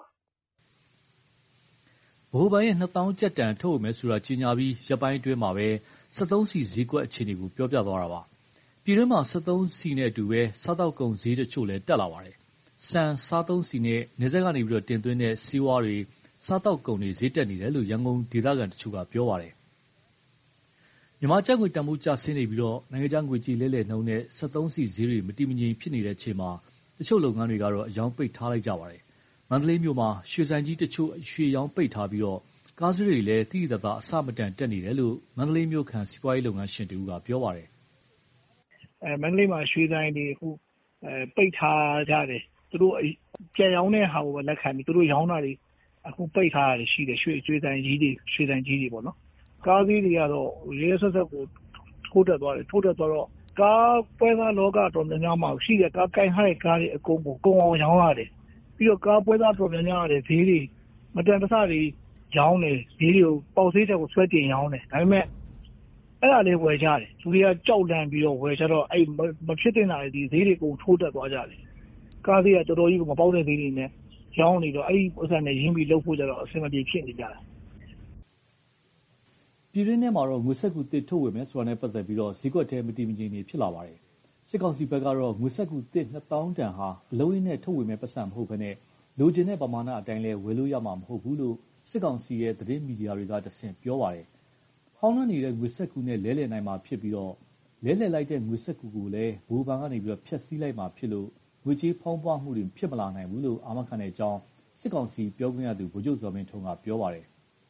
ဗဟိုဘဏ်ရဲ့2000ကျပ်တန်ထုတ်ဝေမယ်ဆိုတာကြေညာပြီးရက်ပိုင်းအတွင်းမှာပဲ73စီဈေးကွက်အခြေအနေကိုပြောပြသွားတာပါ။ပြည်တွင်းမှာ73စီနဲ့အတူပဲစားတောက်ကုန်ဈေးတချို့လည်းတက်လာပါတယ်။ဆန်စားသုံးစီနဲ့နေဆက်ကနေပြီးတင်သွင်းတဲ့စီးဝါးတွေစားတောက်ကုန်တွေဈေးတက်နေတယ်လို့ရန်ကုန်ဒေသခံတချို့ကပြောပါတယ်။မြန်မာကျပ်ငွေတန်ဖိုးကျဆင်းနေပြီးနိုင်ငံခြားငွေကြေးလဲလှယ်နှုန်းနဲ့73စီဈေးတွေမတည်မငြိမ်ဖြစ်နေတဲ့အချိန်မှာတချို့လုပ်ငန်းတွေကတော့အယောင်ပိတ်ထားလိုက်ကြပါတယ်။မန္တလေးမြို့မှာရွှေဆိုင်ကြီးတချို့ရွှေရောင်းပိတ်ထားပြီးကားဈေးတွေလည်းသိသိသာသာအဆမတန်တက်နေတယ်လို့မန္တလေးမြို့ခံစီးပွားရေးလုပ်ငန်းရှင်တူကပြောပါတယ်။မန္တလေးမှာရွှေဆိုင်တွေအခုပိတ်ထားကြတယ်။သူတို့ပြန်ရောင်းတဲ့ဟာကိုပဲလက်ခံပြီးသူတို့ရောင်းတာတွေအခုပိတ်ထားရတယ်ရှိတယ်ရွှေဆိုင်ကြီးတွေပေါ့နော်။ကားဈေးတွေကတော့ရဲဆက်ဆက်ကိုထိုးတက်သွားတယ်ထိုးတက်သွားတော့ကားပွဲစားလောကတော်များများမှာရှိတဲ့ကားကိုင်ထားတဲ့ကားတွေအကုန်ကိုကုန်အောင်ရောင်းရတယ်။ပြီးတော့ကားပွဲစားတော်များများရတယ်ဈေးတွေမတန်တဆတွေရောင်းတယ်ဈေးတွေကိုပေါက်ဈေးတက်ကိုဆွဲတင်ရောင်းတယ်ဒါပေမဲ့အဲ့ဒါလေးဝယ်ကြတယ်လူတွေကကြောက်လန့်ပြီးတော့ဝယ်ကြတော့အဲ့မဖြစ်တင်တာတွေဈေးတွေကုန်ထိုးတက်သွားကြတယ်ကားဈေးကတော်တော်ကြီးကိုမပေါက်တဲ့ဈေးတွေနဲ့ရောင်းနေတော့အဲ့ဒီဥစ္စာနဲ့ရင်းပြီးလုပ်ဖို့ကြတော့အဆင်မပြေဖြစ်နေကြတာပြည်တွင်းထဲမှာတော့ငွေစက္ကူသစ်ထုတ်ဝေမယ်ဆိုတာနဲ့ပတ်သက်ပြီးဈေးကွက်ထဲမတည်မငြိမ်ဖြစ်လာပါတယ်စစ်ကောင်စီဘက်ကတော့ငွေစက္ကူသစ်2000တန်ဟာအလုံးရင်းနဲ့ထုတ်ဝေမယ့်ပတ်စံမဟုတ်ဘဲနဲ့လိုချင်တဲ့ပမာဏအတိုင်းလဲဝယ်လို့ရမှာမဟုတ်ဘူးလို့စစ်ကောင်စီရဲ့သတင်းမီဒီယာတွေကတဆင့်ပြောပါတယ်။ဟောင်းနှံနေတဲ့ငွေစက္ကူနဲ့လဲလှယ်နိုင်မှာဖြစ်ပြီးလဲလှယ်လိုက်တဲ့ငွေစက္ကူကိုလည်းဘိုးဘဏ်ကနေဖျက်ဆီးလိုက်မှာဖြစ်လို့ငွေကြေးဖောင်းပွမှုတွေဖြစ်မလာနိုင်ဘူးလို့အာမခံတဲ့အကြောင်းစစ်ကောင်စီပြောခွင့်ရသူဗိုလ်ချုပ်ဇော်မင်းထွန်းကပြောပါတယ်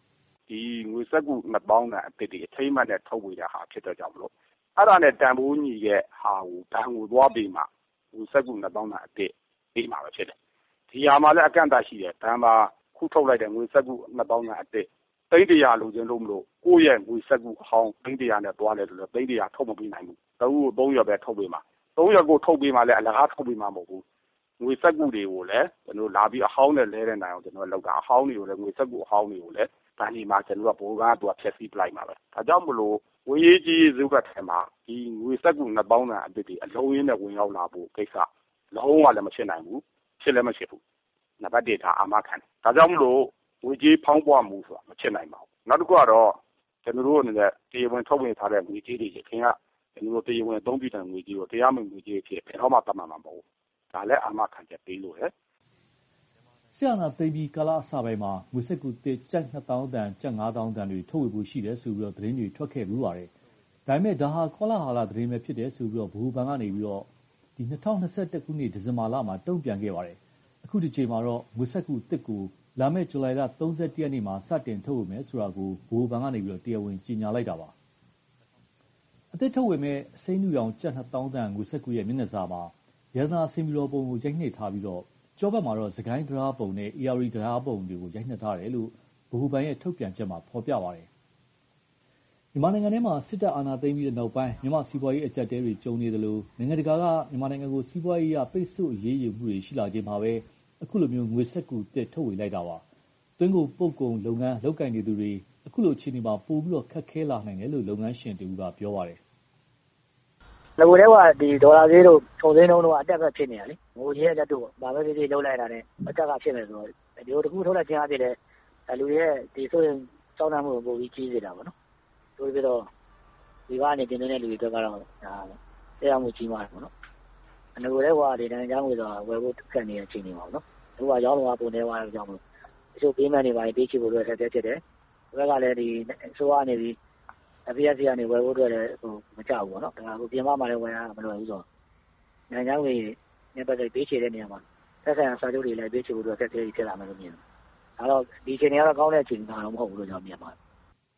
ဒီငွေစက္ကူ2,000 တန်အသစ်တွေအထိမ်းအမှတ်နဲ့ထုတ်ဝေတဲ့ဟာဖြစ်တဲ့ကြောင့်မလို့အဲ့ဒါနဲ့တန်ဖိုးညီရဲ့ဟာကိုဘဏ်ကိုသွားပေးမှငွေစက္ကူ2,000 တန်အသစ်ပေးမှာပဲဖြစ်တယ်ဒီဟာမှာလည်းအကန့်အသတ်ရှိတယ်ဘဏ်မှာခုထုတ်လိုက်တဲ့ငွေစက္ကူ2,000 တန်အသစ်သိန်း100လိုချင်လို့မလို့ကိုယ့်ရဲ့ငွေစက္ကူအဟောင်းသိန်း100နဲ့သွားတယ်လို့လည်းသိန်း100ထုတ်မပေးနိုင်ဘူးတဦးကို300ပဲထုတ်ပေးမှာ300ကိုထုတ်ပေးမှလည်းအလကားထုတ်ပေးမှာမဟုတ်ဘူးငွေစက္ကူတွေကိုလည်းကျွန်တော်လာပြီးအဟောင်းနဲ့လဲတဲ့နိုင်အောင်ကျွန်တော်လောက်တာအဟောင်းတွေကိုလည်းငွေစက္ကူအဟောင်းတွေကိုလည်းဗန်ဒီမှာကျွန်တော်ကဘောကားသူကဖြည့်ဆည်းပလိုက်မှာပဲဒါကြောင့်မလို့ငွေရေးကြီးစုကထဲမှာဒီငွေစက္ကူ2,000 တန်အသစ်တွေအလုံးရင်းနဲ့ဝင်ရောက်လာဖို့ကိစ္စလုံးဝလည်းမဖြစ်နိုင်ဘူးဖြစ်လည်းမဖြစ်ဘူးနံပါတ်1ဒါအာမခံဒါကြောင့်မလို့ငွေကြေးဖောင်းပွားမှုဆိုတာမဖြစ်နိုင်ပါဘူးနောက်တစ်ခုကတော့ကျွန်တော်တို့အနေနဲ့တရားဝင်ထုတ်ဝေထားတဲ့ငွေကြေးတွေခင်ဗျကျွန်တော်တို့တရားဝင်အသုံးပြုတဲ့ငွေကြေးကိုတရားမဝင်ငွေကြေးဖြစ်ဘယ်တော့မှသတ်မှတ်မှာမဟုတ်ဘူးဒါလည်းအာမခံချက်ပေးလို့ရယ်ဆရာနာသိမ်းပြီးကာလအစပိုင်းမှာငွေစက္ကူတစ်ကျပ် 2,000 တန်ကျပ် 5,000 တန်တွေထုတ်ဝေဖို့ရှိတယ်ဆိုပြီးသတင်းတွေထွက်ခဲ့ပြီးပါတယ်ဒါပေမဲ့ဒါဟာကောလာဟာလသတင်းပဲဖြစ်တယ်ဆိုပြီးဗဟိုဘဏ်ကနေပြီးတော့ဒီ2021ခုနှစ်ဒီဇင်ဘာလမှာတုံ့ပြန်ခဲ့ပါတယ်အခုဒီချိန်မှာတော့ငွေစက္ကူတစ်ကိုလာမယ့်ဇူလိုင်လ31ရက်နေ့မှာစတင်ထုတ်ဝေမယ်ဆိုတာကိုဗဟိုဘဏ်ကနေပြီးတော့တရားဝင်ကြေညာလိုက်တာပါအသစ်ထုတ်ဝေမဲ့အစိမ်းနူရောင်ကျပ် 2,000 တန်ငွေစက္ကူရဲ့မျက်နှာစာမှာရတနာစင်မီတော်ပုံကိုရိုက်နှိပ်ထားပြီးတော့ကျောဘက်မှာတော့စကိုင်းတရားပုံနဲ့ AR တရားပုံတွေကိုရိုက်နှက်ထားတယ်လို့ဗဟိုဘဏ်ရဲ့ထုတ်ပြန်ချက်မှာဖော်ပြပါတယ်မြန်မာနိုင်ငံထဲမှာစစ်တပ်အာဏာသိမ်းပြီးတဲ့နောက်ပိုင်းမြန်မာစီးပွားရေးအကျပ်အတည်းတွေကြုံနေသလိုနိုင်ငံတကာကမြန်မာနိုင်ငံကိုစီးပွားရေးအရပိတ်ဆို့အရေးယူမှုတွေရှိလာခြင်းမှာပဲအခုလိုမျိုးငွေစက္ကူတစ်ထုတ်ဝေလိုက်တာပါသွင်းကုန်ပို့ကုန်လုပ်ငန်းလုပ်ကိုင်နေသူတွေအခုလိုအခြေအနေမှာပိုပြီးတော့ခက်ခဲလာနိုင်တယ်လို့လုပ်ငန်းရှင်တူကပြောပါတယ်ငွေတွေကဒီဒေါ်လာဈေးတို့ထုံစင်းတို့ကအတက်ပဲဖြစ်နေတာလေငွေကြီးအတက်တို့ဘာပဲဖြစ်လုံးလိုက်တာနဲ့အတက်ကဖြစ်နေဆိုတော့ဒီလိုတစ်ခုထုတ်လိုက်ခြင်းအဖြစ်လည်းလူရဲ့ဒီဆိုရင်စောင်းနှံမှုကိုပိုပြီးကြီးစေတာပေါ့နော်ဆိုပြီးတော့ဒီကနေတင်နေတဲ့လူတွေအတွက်ကတော့ဒါတရားမှုကြီးမှာပေါ့နော်ငွေတွေကဒီနိုင်ငံခြားငွေဆိုတာဝယ်ဖို့ခက်နေတဲ့အချိန်တွေပါပေါ့နော်သူကရောင်းလို့ပုံနေသွားတဲ့ကြောင့်မလို့တချို့ပေးမဲ့နေပါရင်ပေးချဖို့အတွက်ဆက်ဖြစ်တယ်ဒီဘက်ကလည်းဒီဆိုကနေပြီးFPSC ကနေဝယ်ဖို့အတွက်လည်းမကြောက်ဘူးပေါ့နော်ဒါကပြင်ပမှာလည်းဝယ်ရမလွယ်ဘူးဆိုတော့နိုင်ငံခြားငွေနဲ့ပတ်သက်ပေးချတဲ့နေရာမှာဆက်ဆံစာချုပ်တွေလည်းပေးချဖို့အတွက်ဆက်သေးဖြစ်လာမယ်လို့မြင်တယ်ဒါတော့ဒီအချိန်တွေကတော့ကောင်းတဲ့အချိန်တော့မဟုတ်ဘူးလို့ကျွန်တော်မြင်ပါတယ်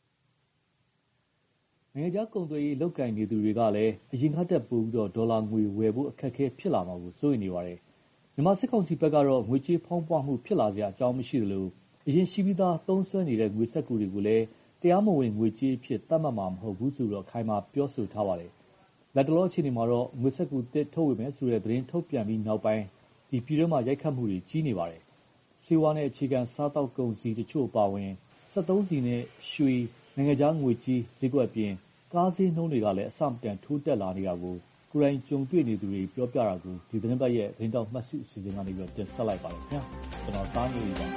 နိုင်ငံခြားကုန်သွယ်ရေးလုပ်ကိုင်နေသူတွေကလည်းအရင်ကတည်းကပို့ပြီးတော့ဒေါ်လာငွေဝယ်ဖို့အခက်အခဲဖြစ်လာမှာကိုစိုးရိမ်နေပါတယ်မြန်မာစစ်ကောင်စီဘက်ကတော့ငွေကြေးဖောင်းပွားမှုဖြစ်လာစရာအကြောင်းမရှိသလိုအရင်ရှိပြီးသားသုံးစွဲနေတဲ့ငွေစက္ကူတွေကိုလည်းတရားမဝင်ငွေကြေးအဖြစ်သတ်မှတ်မှာမဟုတ်ဘူးဆိုတော့ခိုင်မာပြောဆိုထားပါတယ်။လက်တလောအခြေအနေမှာတော့ငွေစက္ကူတစ်ထုတ်ဝေမယ်ဆိုတဲ့သတင်းထုတ်ပြန်ပြီးနောက်ပိုင်းဒီပြည်တွင်းမှာရိုက်ခတ်မှုတွေကြီးနေပါတယ်။စေဝါနဲ့အခြေခံစားတောက်ကုန်စည်တချို့ပါဝင်73စီနဲ့ရွှေနိုင်ငံခြားငွေကြေးဈေးကွက်ပြင်ကားဈေးနှုန်းတွေကလည်းအဆမတန်ထိုးတက်လာနေတာကိုကိုယ်တိုင်ကြုံတွေ့နေသူတွေပြောပြတာကိုဒီသတင်းပတ်ရဲ့သတင်းတောက်မှတ်စုအစီအစဉ်ကနေပြီးတင်ဆက်လိုက်ပါတယ်ခင်ဗျာကျွန်တော်တားနေပါ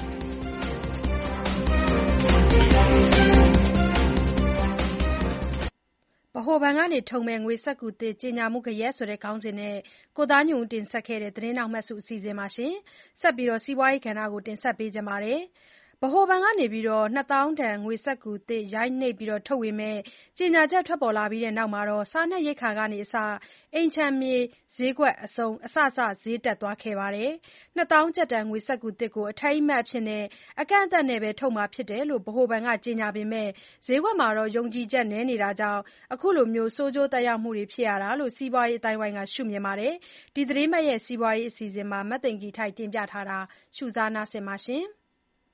ဗဟိုဘဏ်ကနေထုတ်မဲ့ငွေစက္ကူတစ်ကြေညာမှုကရက်ဆိုတဲ့ခေါင်းစဉ်နဲ့ကိုသားညွန့်တင်ဆက်ခဲ့တဲ့သတင်းနောက်မှတ်စုအစီအစဉ်မှာဆက်ပြီးစီးပွားရေးကဏ္ဍကိုတင်ဆက်ပေးကြပါမယ်။ဗဟိုဘဏ်ကနေ2,000 တန်ငွေစက္ကူတစ်ရိုက်နှိပ်ထုတ်ဝေမဲ့ကြေညာချက်ထွက်ပေါ်လာပြီးတဲ့နောက်စားနပ်ရိက္ခာကနေအစအိမ်ခြံမြေဈေးကွက်အစုံအစဈေးတက်သွားခဲ့ပါတယ်။2,000 ကျပ်တန်ငွေစက္ကူတစ်ကိုအထိုက်အမှတ်အဖြစ်အကန့်အသတ်နဲ့ပဲထုတ်မှာဖြစ်တယ်လို့ဗဟိုဘဏ်ကကြေညာပေမဲ့ဈေးကွက်မှာယုံကြည်ချက်နည်းနေတာကြောင့်အခုလိုဆိုးကျိုးသက်ရောက်မှုတွေဖြစ်ရတာလို့စီးပွားရေးအသိုင်းအဝိုင်းကရှုမြင်ပါတယ်။ဒီသတင်းပတ်ရဲ့စီးပွားရေးအစီအစဉ်မှာမသိင်္ဂီထိုက်တင်ပြထားတာရှုစားနားဆင်ပါရှင်။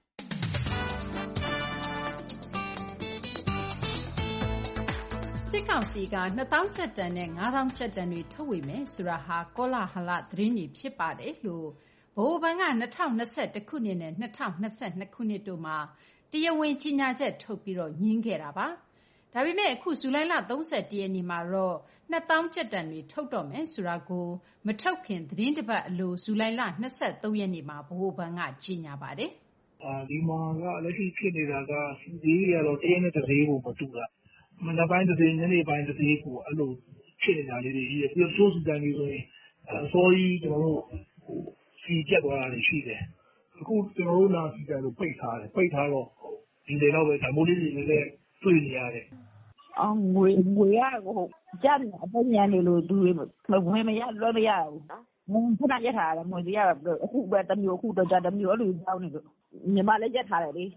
စစ်ကောင်စီက2,000 ကျပ်တန်နဲ့5,000 ကျပ်တန်တွေထုတ်ဝေမယ်ဆိုတာဟာကောလာဟလသတင်းတွေဖြစ်ပါတယ်လို့ဗဟိုဘဏ်က2021ခုနှစ်နဲ့2022ခုနှစ်တို့မှာတရားဝင်ကြေညာချက်ထုတ်ပြီးငြင်းခဲ့တာပါ။ဒါပေမဲ့အခုဇူလိုင်လ31ရက်နေ့မှာတော့2,000 ကျပ်တန်တွေထုတ်တော့မယ်ဆိုတာကိုမထုတ်ခင်သတင်းတစ်ပတ်အလိုဇူလိုင်လ23ရက်နေ့မှာဗဟိုဘဏ်ကကြေညာပါတယ်။ဒီမှာကလက်ရှိဖြစ်နေတာကစီးကြီးကတော့တရက်နဲ့တစ်သေးကိုမတူတာမနက်ပိုင်းတစ်သေးညနေပိုင်းတစ်သေးကိုအဲ့လိုဖြစ်နေတာလေးတွေပြီးတော့ဆိုးစုတန်းကြီးဆိုရင်စောကြီးကျွန်တော်တို့စီကျက်သွားတာတွေရှိတယ်အခုကျွန်တော်တို့နာစီကြလို့ပိတ်ထားတယ်ပိတ်ထားတော့ဒီလေတော့ပဲဓာမိုးလေးတွေလည်းတွေ့နေရတယ်ငွေရကိုကြားနေအပညာနေလို့သူတွေဝင်မရလွယ်မရဘူးခဏရက်ထားတယ်ငွေရအခုပဲတစ်မျိုးအခုတော့ကြတစ်မျိုးအဲ့လိုကြောင်းနေလို့ညီမလည်းရက်ထားတယ်လေ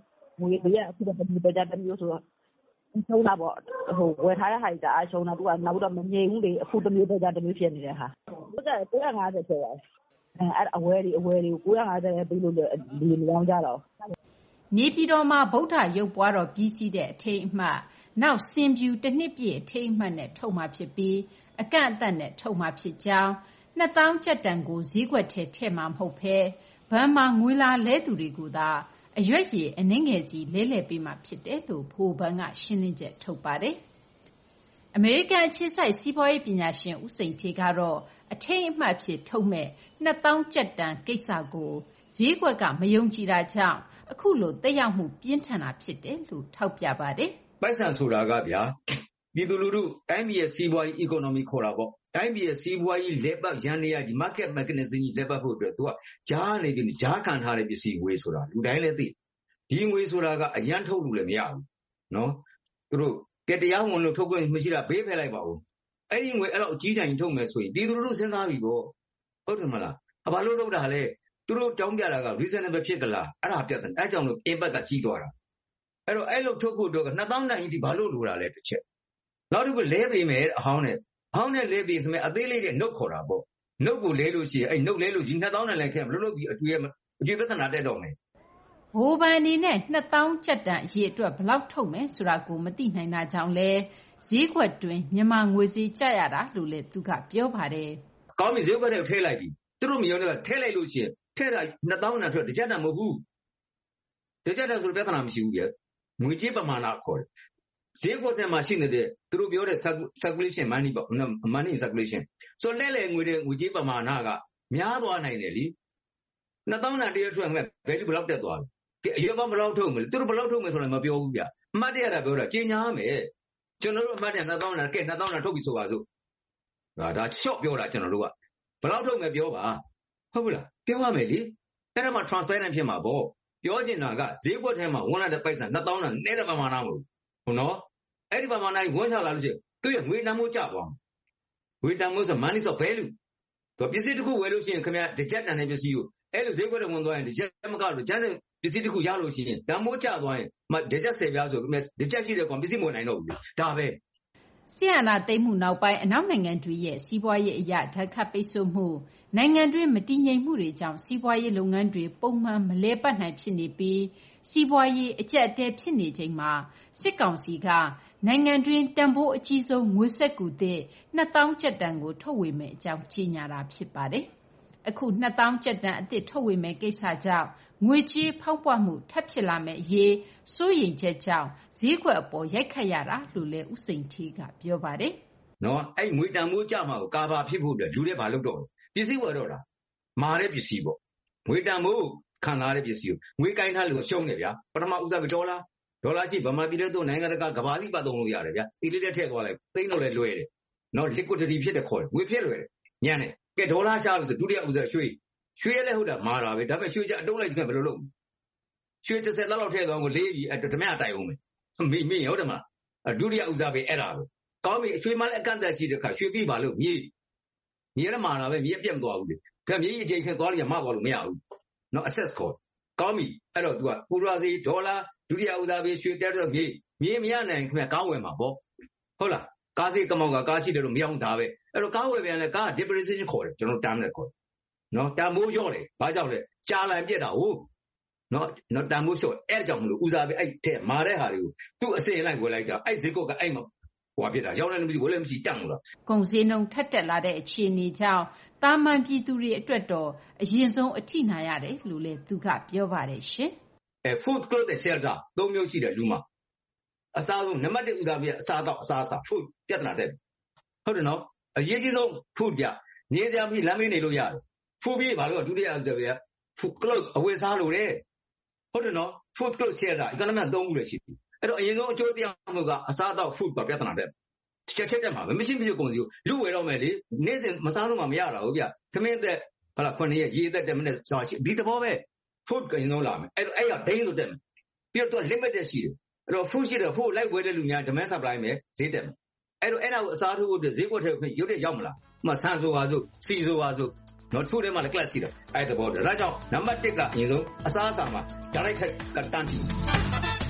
ငွေပေးရအခုတော့တစ်မျိုးဆိုတော့ရှုံးတာပေါ့ဝယ်ထားတဲ့ဟာကြီးတအားရှုံးတာသူကနောက်တော့မငြိမ်ဘူးလေအခုတစ်မျိုးတစ်မျိုးဖြစ်နေတဲ့ဟာဟုတ်တယ်950ကျော်ပါတယ်အဲ့အဝဲတွေကို950ပေးလို့ဒီမရောင်းကြတော့နေပြည်တော်မှာဗုဒ္ဓရုပ်ပွားတော်ပြီးစီးတဲ့အထိမ်းအမှတ်နောက်စင်ပြူတစ်နှစ်ပြည့်အထိမ်းအမှတ်နဲ့ထုတ်မှာဖြစ်ပြီးအကန့်အသတ်နဲ့ထုတ်မှာဖြစ်ကြောင်း2000ကျပ်တန်ကိုဈေးကွက်ထဲထည့်မှာမဟုတ်ဘဲဘဏ်မှာငွေလာလဲသူတွေကိုသာအရွက်ရည်အနှင်းငယ်စီလဲလှယ်ပေးမှာဖြစ်တယ်လို့ဗဟိုဘဏ်ကရှင်းလင်းချက်ထုတ်ပါတယ်။အမေရိကန်အခြေစိုက်စီးပွားရေးပညာရှင်ဦးစိန်ဌေးကတော့အထိမ်းအမှတ်ဖြစ်ထုတ်မဲ့2000ကျပ်တန်ကိစ္စကိုဈေးကွက်ကမယုံကြည်တာကြောင့်အခုလိုသက်ရောက်မှုပြင်းထန်တာဖြစ်တယ်လို့ထောက်ပြပါတယ်။ပိုက်ဆံဆိုတာကဗျာပြည်သူလူထုတိုင်းပြည်ရဲ့စီးပွားရေး economy ခေါ်တာပေါ့တိုင်းပြည်ရဲ့စီးပွားရေးလက်ပတ်ရန်နေရဒီ market mechanism ကြီးလက်ပတ်ဖို့အတွက်သူကကြားနေပြီးကြားခံထားတဲ့ပစ္စည်းငွေဆိုတာလူတိုင်းလည်းသိဒီငွေဆိုတာကအရန်ထုတ်လို့လည်းမရဘူးနော်သူတို့ကတရားဝင်လို့ထုတ်ခွင့်မရှိတာဘေးဖယ်လိုက်ပါဦးအဲ့ဒီငွေအဲ့တော့အကြီးတိုင်ထုတ်မယ်ဆိုရင်ပြည်သူလူထုစဉ်းစားပြီပေါ့ဟုတ်တယ်မလားဘာလို့လုပ်တာလဲသူတို့တောင်းပြတာက reasonable ဖြစ်ကလားအဲ့ဒါပြတ်တယ်အဲ့ကြောင့်လို့ impact ကကြီးသွားတာအဲ့တော့အဲ့လိုထုတ်ဖို့တော့2000တန်ကြီးဒီဘာလို့လိုတာလဲတစ်ချက်နောက်တစ်ခုလဲပေးမယ်အဟောင်းနဲ့လဲပေးဆိုမဲ့အသေးလေးတဲ့နှုတ်ခေါ်တာပေါ့နှုတ်ကိုလဲလို့ရှိရင်အဲ့နှုတ်လဲလို့ကြီး2000တန်လဲခဲ့မလို့လို့ပြီးအကျွေးပြဿနာတက်တော့မယ်ဘိုးဘန်အနေနဲ့2000ကျပ်တန်အရေးအတွက်ဘယ်လောက်ထုတ်မယ်ဆိုတာကိုမသိနိုင်တာကြောင့်လဲဈေးကွက်တွင်မြန်မာငွေဈေးကျရတာလို့လည်းသူကပြောပါတယ်ကောင်းပြီဈေးကွက်ထဲထည့်လိုက်ပြီသူတို့မယုံတဲ့ထည့်လိုက်လို့ရှိရင်ထည့်တာ2000တန်ထွက်တစ်ချက်တန်မဟုတ်ဘူးတစ်ချက်တန်ဆိုပြဿနာမရှိဘူးပြငွေကြေးပမာဏခေါ်တယ်ဈေးကွက်ထဲမှာရှိနေတဲ့သူတို့ပြောတဲ့ circulation money ပေါ့ money circulation ဆိုလဲငွေကြေးပမာဏကများသွားနိုင်တယ်လी2000တန်တရထွက်မဲ့ value ဘယ်လောက်တက်သွားလဲအရွက်ကောင်းဘယ်လောက်ထုတ်မလဲသူတို့ဘယ်လောက်ထုတ်မယ်ဆိုလည်းမပြောဘူးဗျအမှတ်တရတာပြောတာကြီးညာမယ်ကျွန်တော်တို့အမှတ်တရ2000တန်ကဲ2000တန်ထုတ်ပြီဆိုပါစို့ဒါ short ပြောတာကျွန်တော်တို့ကဘယ်လောက်ထုတ်မယ်ပြောပါဟုတ်ဘူးလားပြောရမယ်လीအဲ့ဒါမှ transparent ဖြစ်မှာပေါ့ပြောချင်တာကဈေးကွက်ထဲမှာဝင်လာတဲ့ပိုက်ဆံ2000တန်နဲ့တဲ့ပမာဏမဟုတ်ဟုတ်နော်အဲ့ဒီပမာဏကြီးဝင်ချလာလို့ရှိရင်သူ့ရဲ့ငွေတန်ဖိုးကျသွားမှာငွေတန်ဖိုးဆို money of value သူပစ္စည်းတစ်ခုဝယ်လို့ရှိရင်ခင်ဗျတစ်ချက်တန်တဲ့ပစ္စည်းကိုအဲ့လိုဈေးကွက်ထဲဝင်သွားရင်တစ်ချက်မကလို့ကျန်တဲ့ပစ္စည်းတစ်ခုရလို့ရှိရင်တန်ဖိုးကျသွားရင်တစ်ချက်10ပြားဆိုခင်ဗျတစ်ချက်ရှိတဲ့ကောင်ပစ္စည်းမဝင်နိုင်တော့ဘူးဒါပဲဆီယနာသိမ်းမှုနောက်ပိုင်းအနောက်နိုင်ငံတွေရဲ့စီးပွားရေးအရာဓာတ်ခတ်ပိတ်ဆို့မှုနိုင်ငံတွင်းမတည်ငြိမ်မှုတွေကြောင့်စီးပွားရေးလုပ်ငန်းတွေပုံမှန်မလဲပတ်နိုင်ဖြစ်နေပြီးစီးပွားရေးအကျပ်အတည်းဖြစ်နေချိန်မှာစစ်ကောင်စီကနိုင်ငံတွင်းတန်ဖိုးအကြီးဆုံးငွေစက္ကူသစ်2000ကျပ်တန်ကိုထုတ်ဝေမယ့်အကြောင်းကြေညာတာဖြစ်ပါတယ်။အခု2000ကျပ်တန်အသစ်ထုတ်ဝေမယ့်ကိစ္စကြောင့်ငွေကြေးဖောက်ပွမှုထပ်ဖြစ်လာမယ့်အရေးစိုးရိမ်ချက်ကြောင့်ဈေးကွက်အပေါ်ရိုက်ခတ်ရတာလို့လည်းဦးစိန်ဌေးကပြောပါတယ်။နော်အဲ့ငွေတန်ဖိုးကျမှာကိုကာဗာဖြစ်ဖို့အတွက်လူတွေဘာလုပ်တော့ပစ္စည်းဝယ်တော့တာမာတဲ့ပစ္စည်းပေါ့ငွေတန်ဖိုးခံလာတဲ့ပစ္စည်းကိုငွေကင်ထားလို့ရှုံးတယ်ဗျာပထမဦးစားပေးဒေါ်လာရှိဗမာပြည်တဲ့တို့နိုင်ငံတကာကဘာစီပတ်သုံးလို့ရတယ်ဗျာဒီလေးတက်ထည့်သွားလိုက်သိန်းတော့လည်းလွယ်တယ်နော် liquidity ဖြစ်တဲ့ခေါ်တယ်ငွေဖြစ်လွယ်တယ်ညံ့တယ်ကဲဒေါ်လာရှာလို့ဆိုဒုတိယဦးစားရွှေလည်းဟုတ်တာမာတာပဲဒါပေမဲ့ရွှေကြအတုံးလိုက်ကြဘယ်လိုလုပ်ရွှေ30လောက်ထည့်သွားကိုလေးပြီးဓမြတိုင်အောင်မယ်မေဟုတ်တယ်မလားဒုတိယဦးစားပေးအဲ့ဒါပဲကောင်းပြီရွှေမှလည်းအကန့်အသတ်ရှိတဲ့ခါရွှေပြီးပါလို့မြေလည်းမာတာပဲမြေပြတ်မသွားဘူးလေဒါမြေအချိန်ခင်းသွားလို့မသွားလို့မရဘူးနော် access ခေါ်ကောင်းပြီအဲ့တော့ तू ကပူရာစီဒေါ်လာဒုတိယဦးစားပေးရွှေတက်တော့မြေမရနိုင်ခင်ဗျကားဝယ်မှာပေါ့ဟုတ်လားကားစီကမောက်ကကားရှိတယ်လို့မရအောင်ဒါပဲအဲ့တော့ကားဝယ်ပြန်လဲကား depreciation ခေါ်တယ်ကျွန်တော်တမ်းနဲ့ခေါ်တယ်နော်တန်မိုးလျော့တယ်ဘာကြောင့်လဲကြာလန်ပြက်တာဟုတ်နော်တန်မိုးလျှော့အဲ့ကြောင့်မလို့ဦးစားပေးအဲ့တဲ့မာတဲ့ဟာတွေကိုသူ့အစင်လိုက်ဝယ်လိုက်တာအဲ့ဈေးကွက်ကအဲ့မှာဟိုပြက်တာရောက်လည်းမရှိဝယ်လည်းမရှိတန့်လို့လားကုန်စည်နှုန်းထက်တက်လာတဲ့အခြေအနေကြောင့်တာမန်ပြည်သူတွေအတွက်တော့အရင်ဆုံးအထိနာရတယ်လို့လည်းသူကပြောပါတယ်ရှင် food cloth and shelter သုံးမျိုးရှိတယ်လူမှာအစားဆုံးနံပါတ်1ဦးစားပေးအစားတော့အစား food ပြဿနာတက်ဟုတ်တယ်နော်အရေးကြီးဆုံး food ပြနေစရာမရှိလမ်းမေးနေလို့ရတယ် food ပြီးဘာလို့ဒုတိယဦးစားပေး food cloth အဝယ်စားလို့တဲ့ဟုတ်တယ်နော် food cloth shelter economy သုံးခုလည်းရှိတယ်အဲ့တော့အရင်ဆုံးအကျိုးတရားမှုကအစားတော့ food ပြဿနာတက်ချက်တက်မှာမရှိကုန်စီကိုလူဝယ်တော့မယ်လေနေ့စဉ်မစားလို့မှမရတာဟုတ်ဗျသမင်းသက်ဟာလား9ရက်ရေသက်10မိနစ်စားရှိဒီသဘောပဲ food ကရင်ဆုံးလာမယ်အဲ့တော့အဲ့ရဒိန်းလို့တက်မယ်ပြီးတော့ limited ရှိတယ်အဲ့တော့ food ရှိတယ် food လိုက်ဝယ်တဲ့လူများ demand supply မယ်ဈေးတက်မယ်အဲ့တော့အဲ့ဒါကိုအစားထိုးဖို့ဈေးကွက်ထဲရုပ်တဲ့ရောက်မလားဥပမာဆန်ဆိုပါစို့စီဆိုပါစို့နော် food ထဲမှာလည်း class ရှိတယ်အဲ့သဘောဒါကြောင့်နံပါတ်1ကအရင်ဆုံးအစားအစာမှာ direct ကတန်း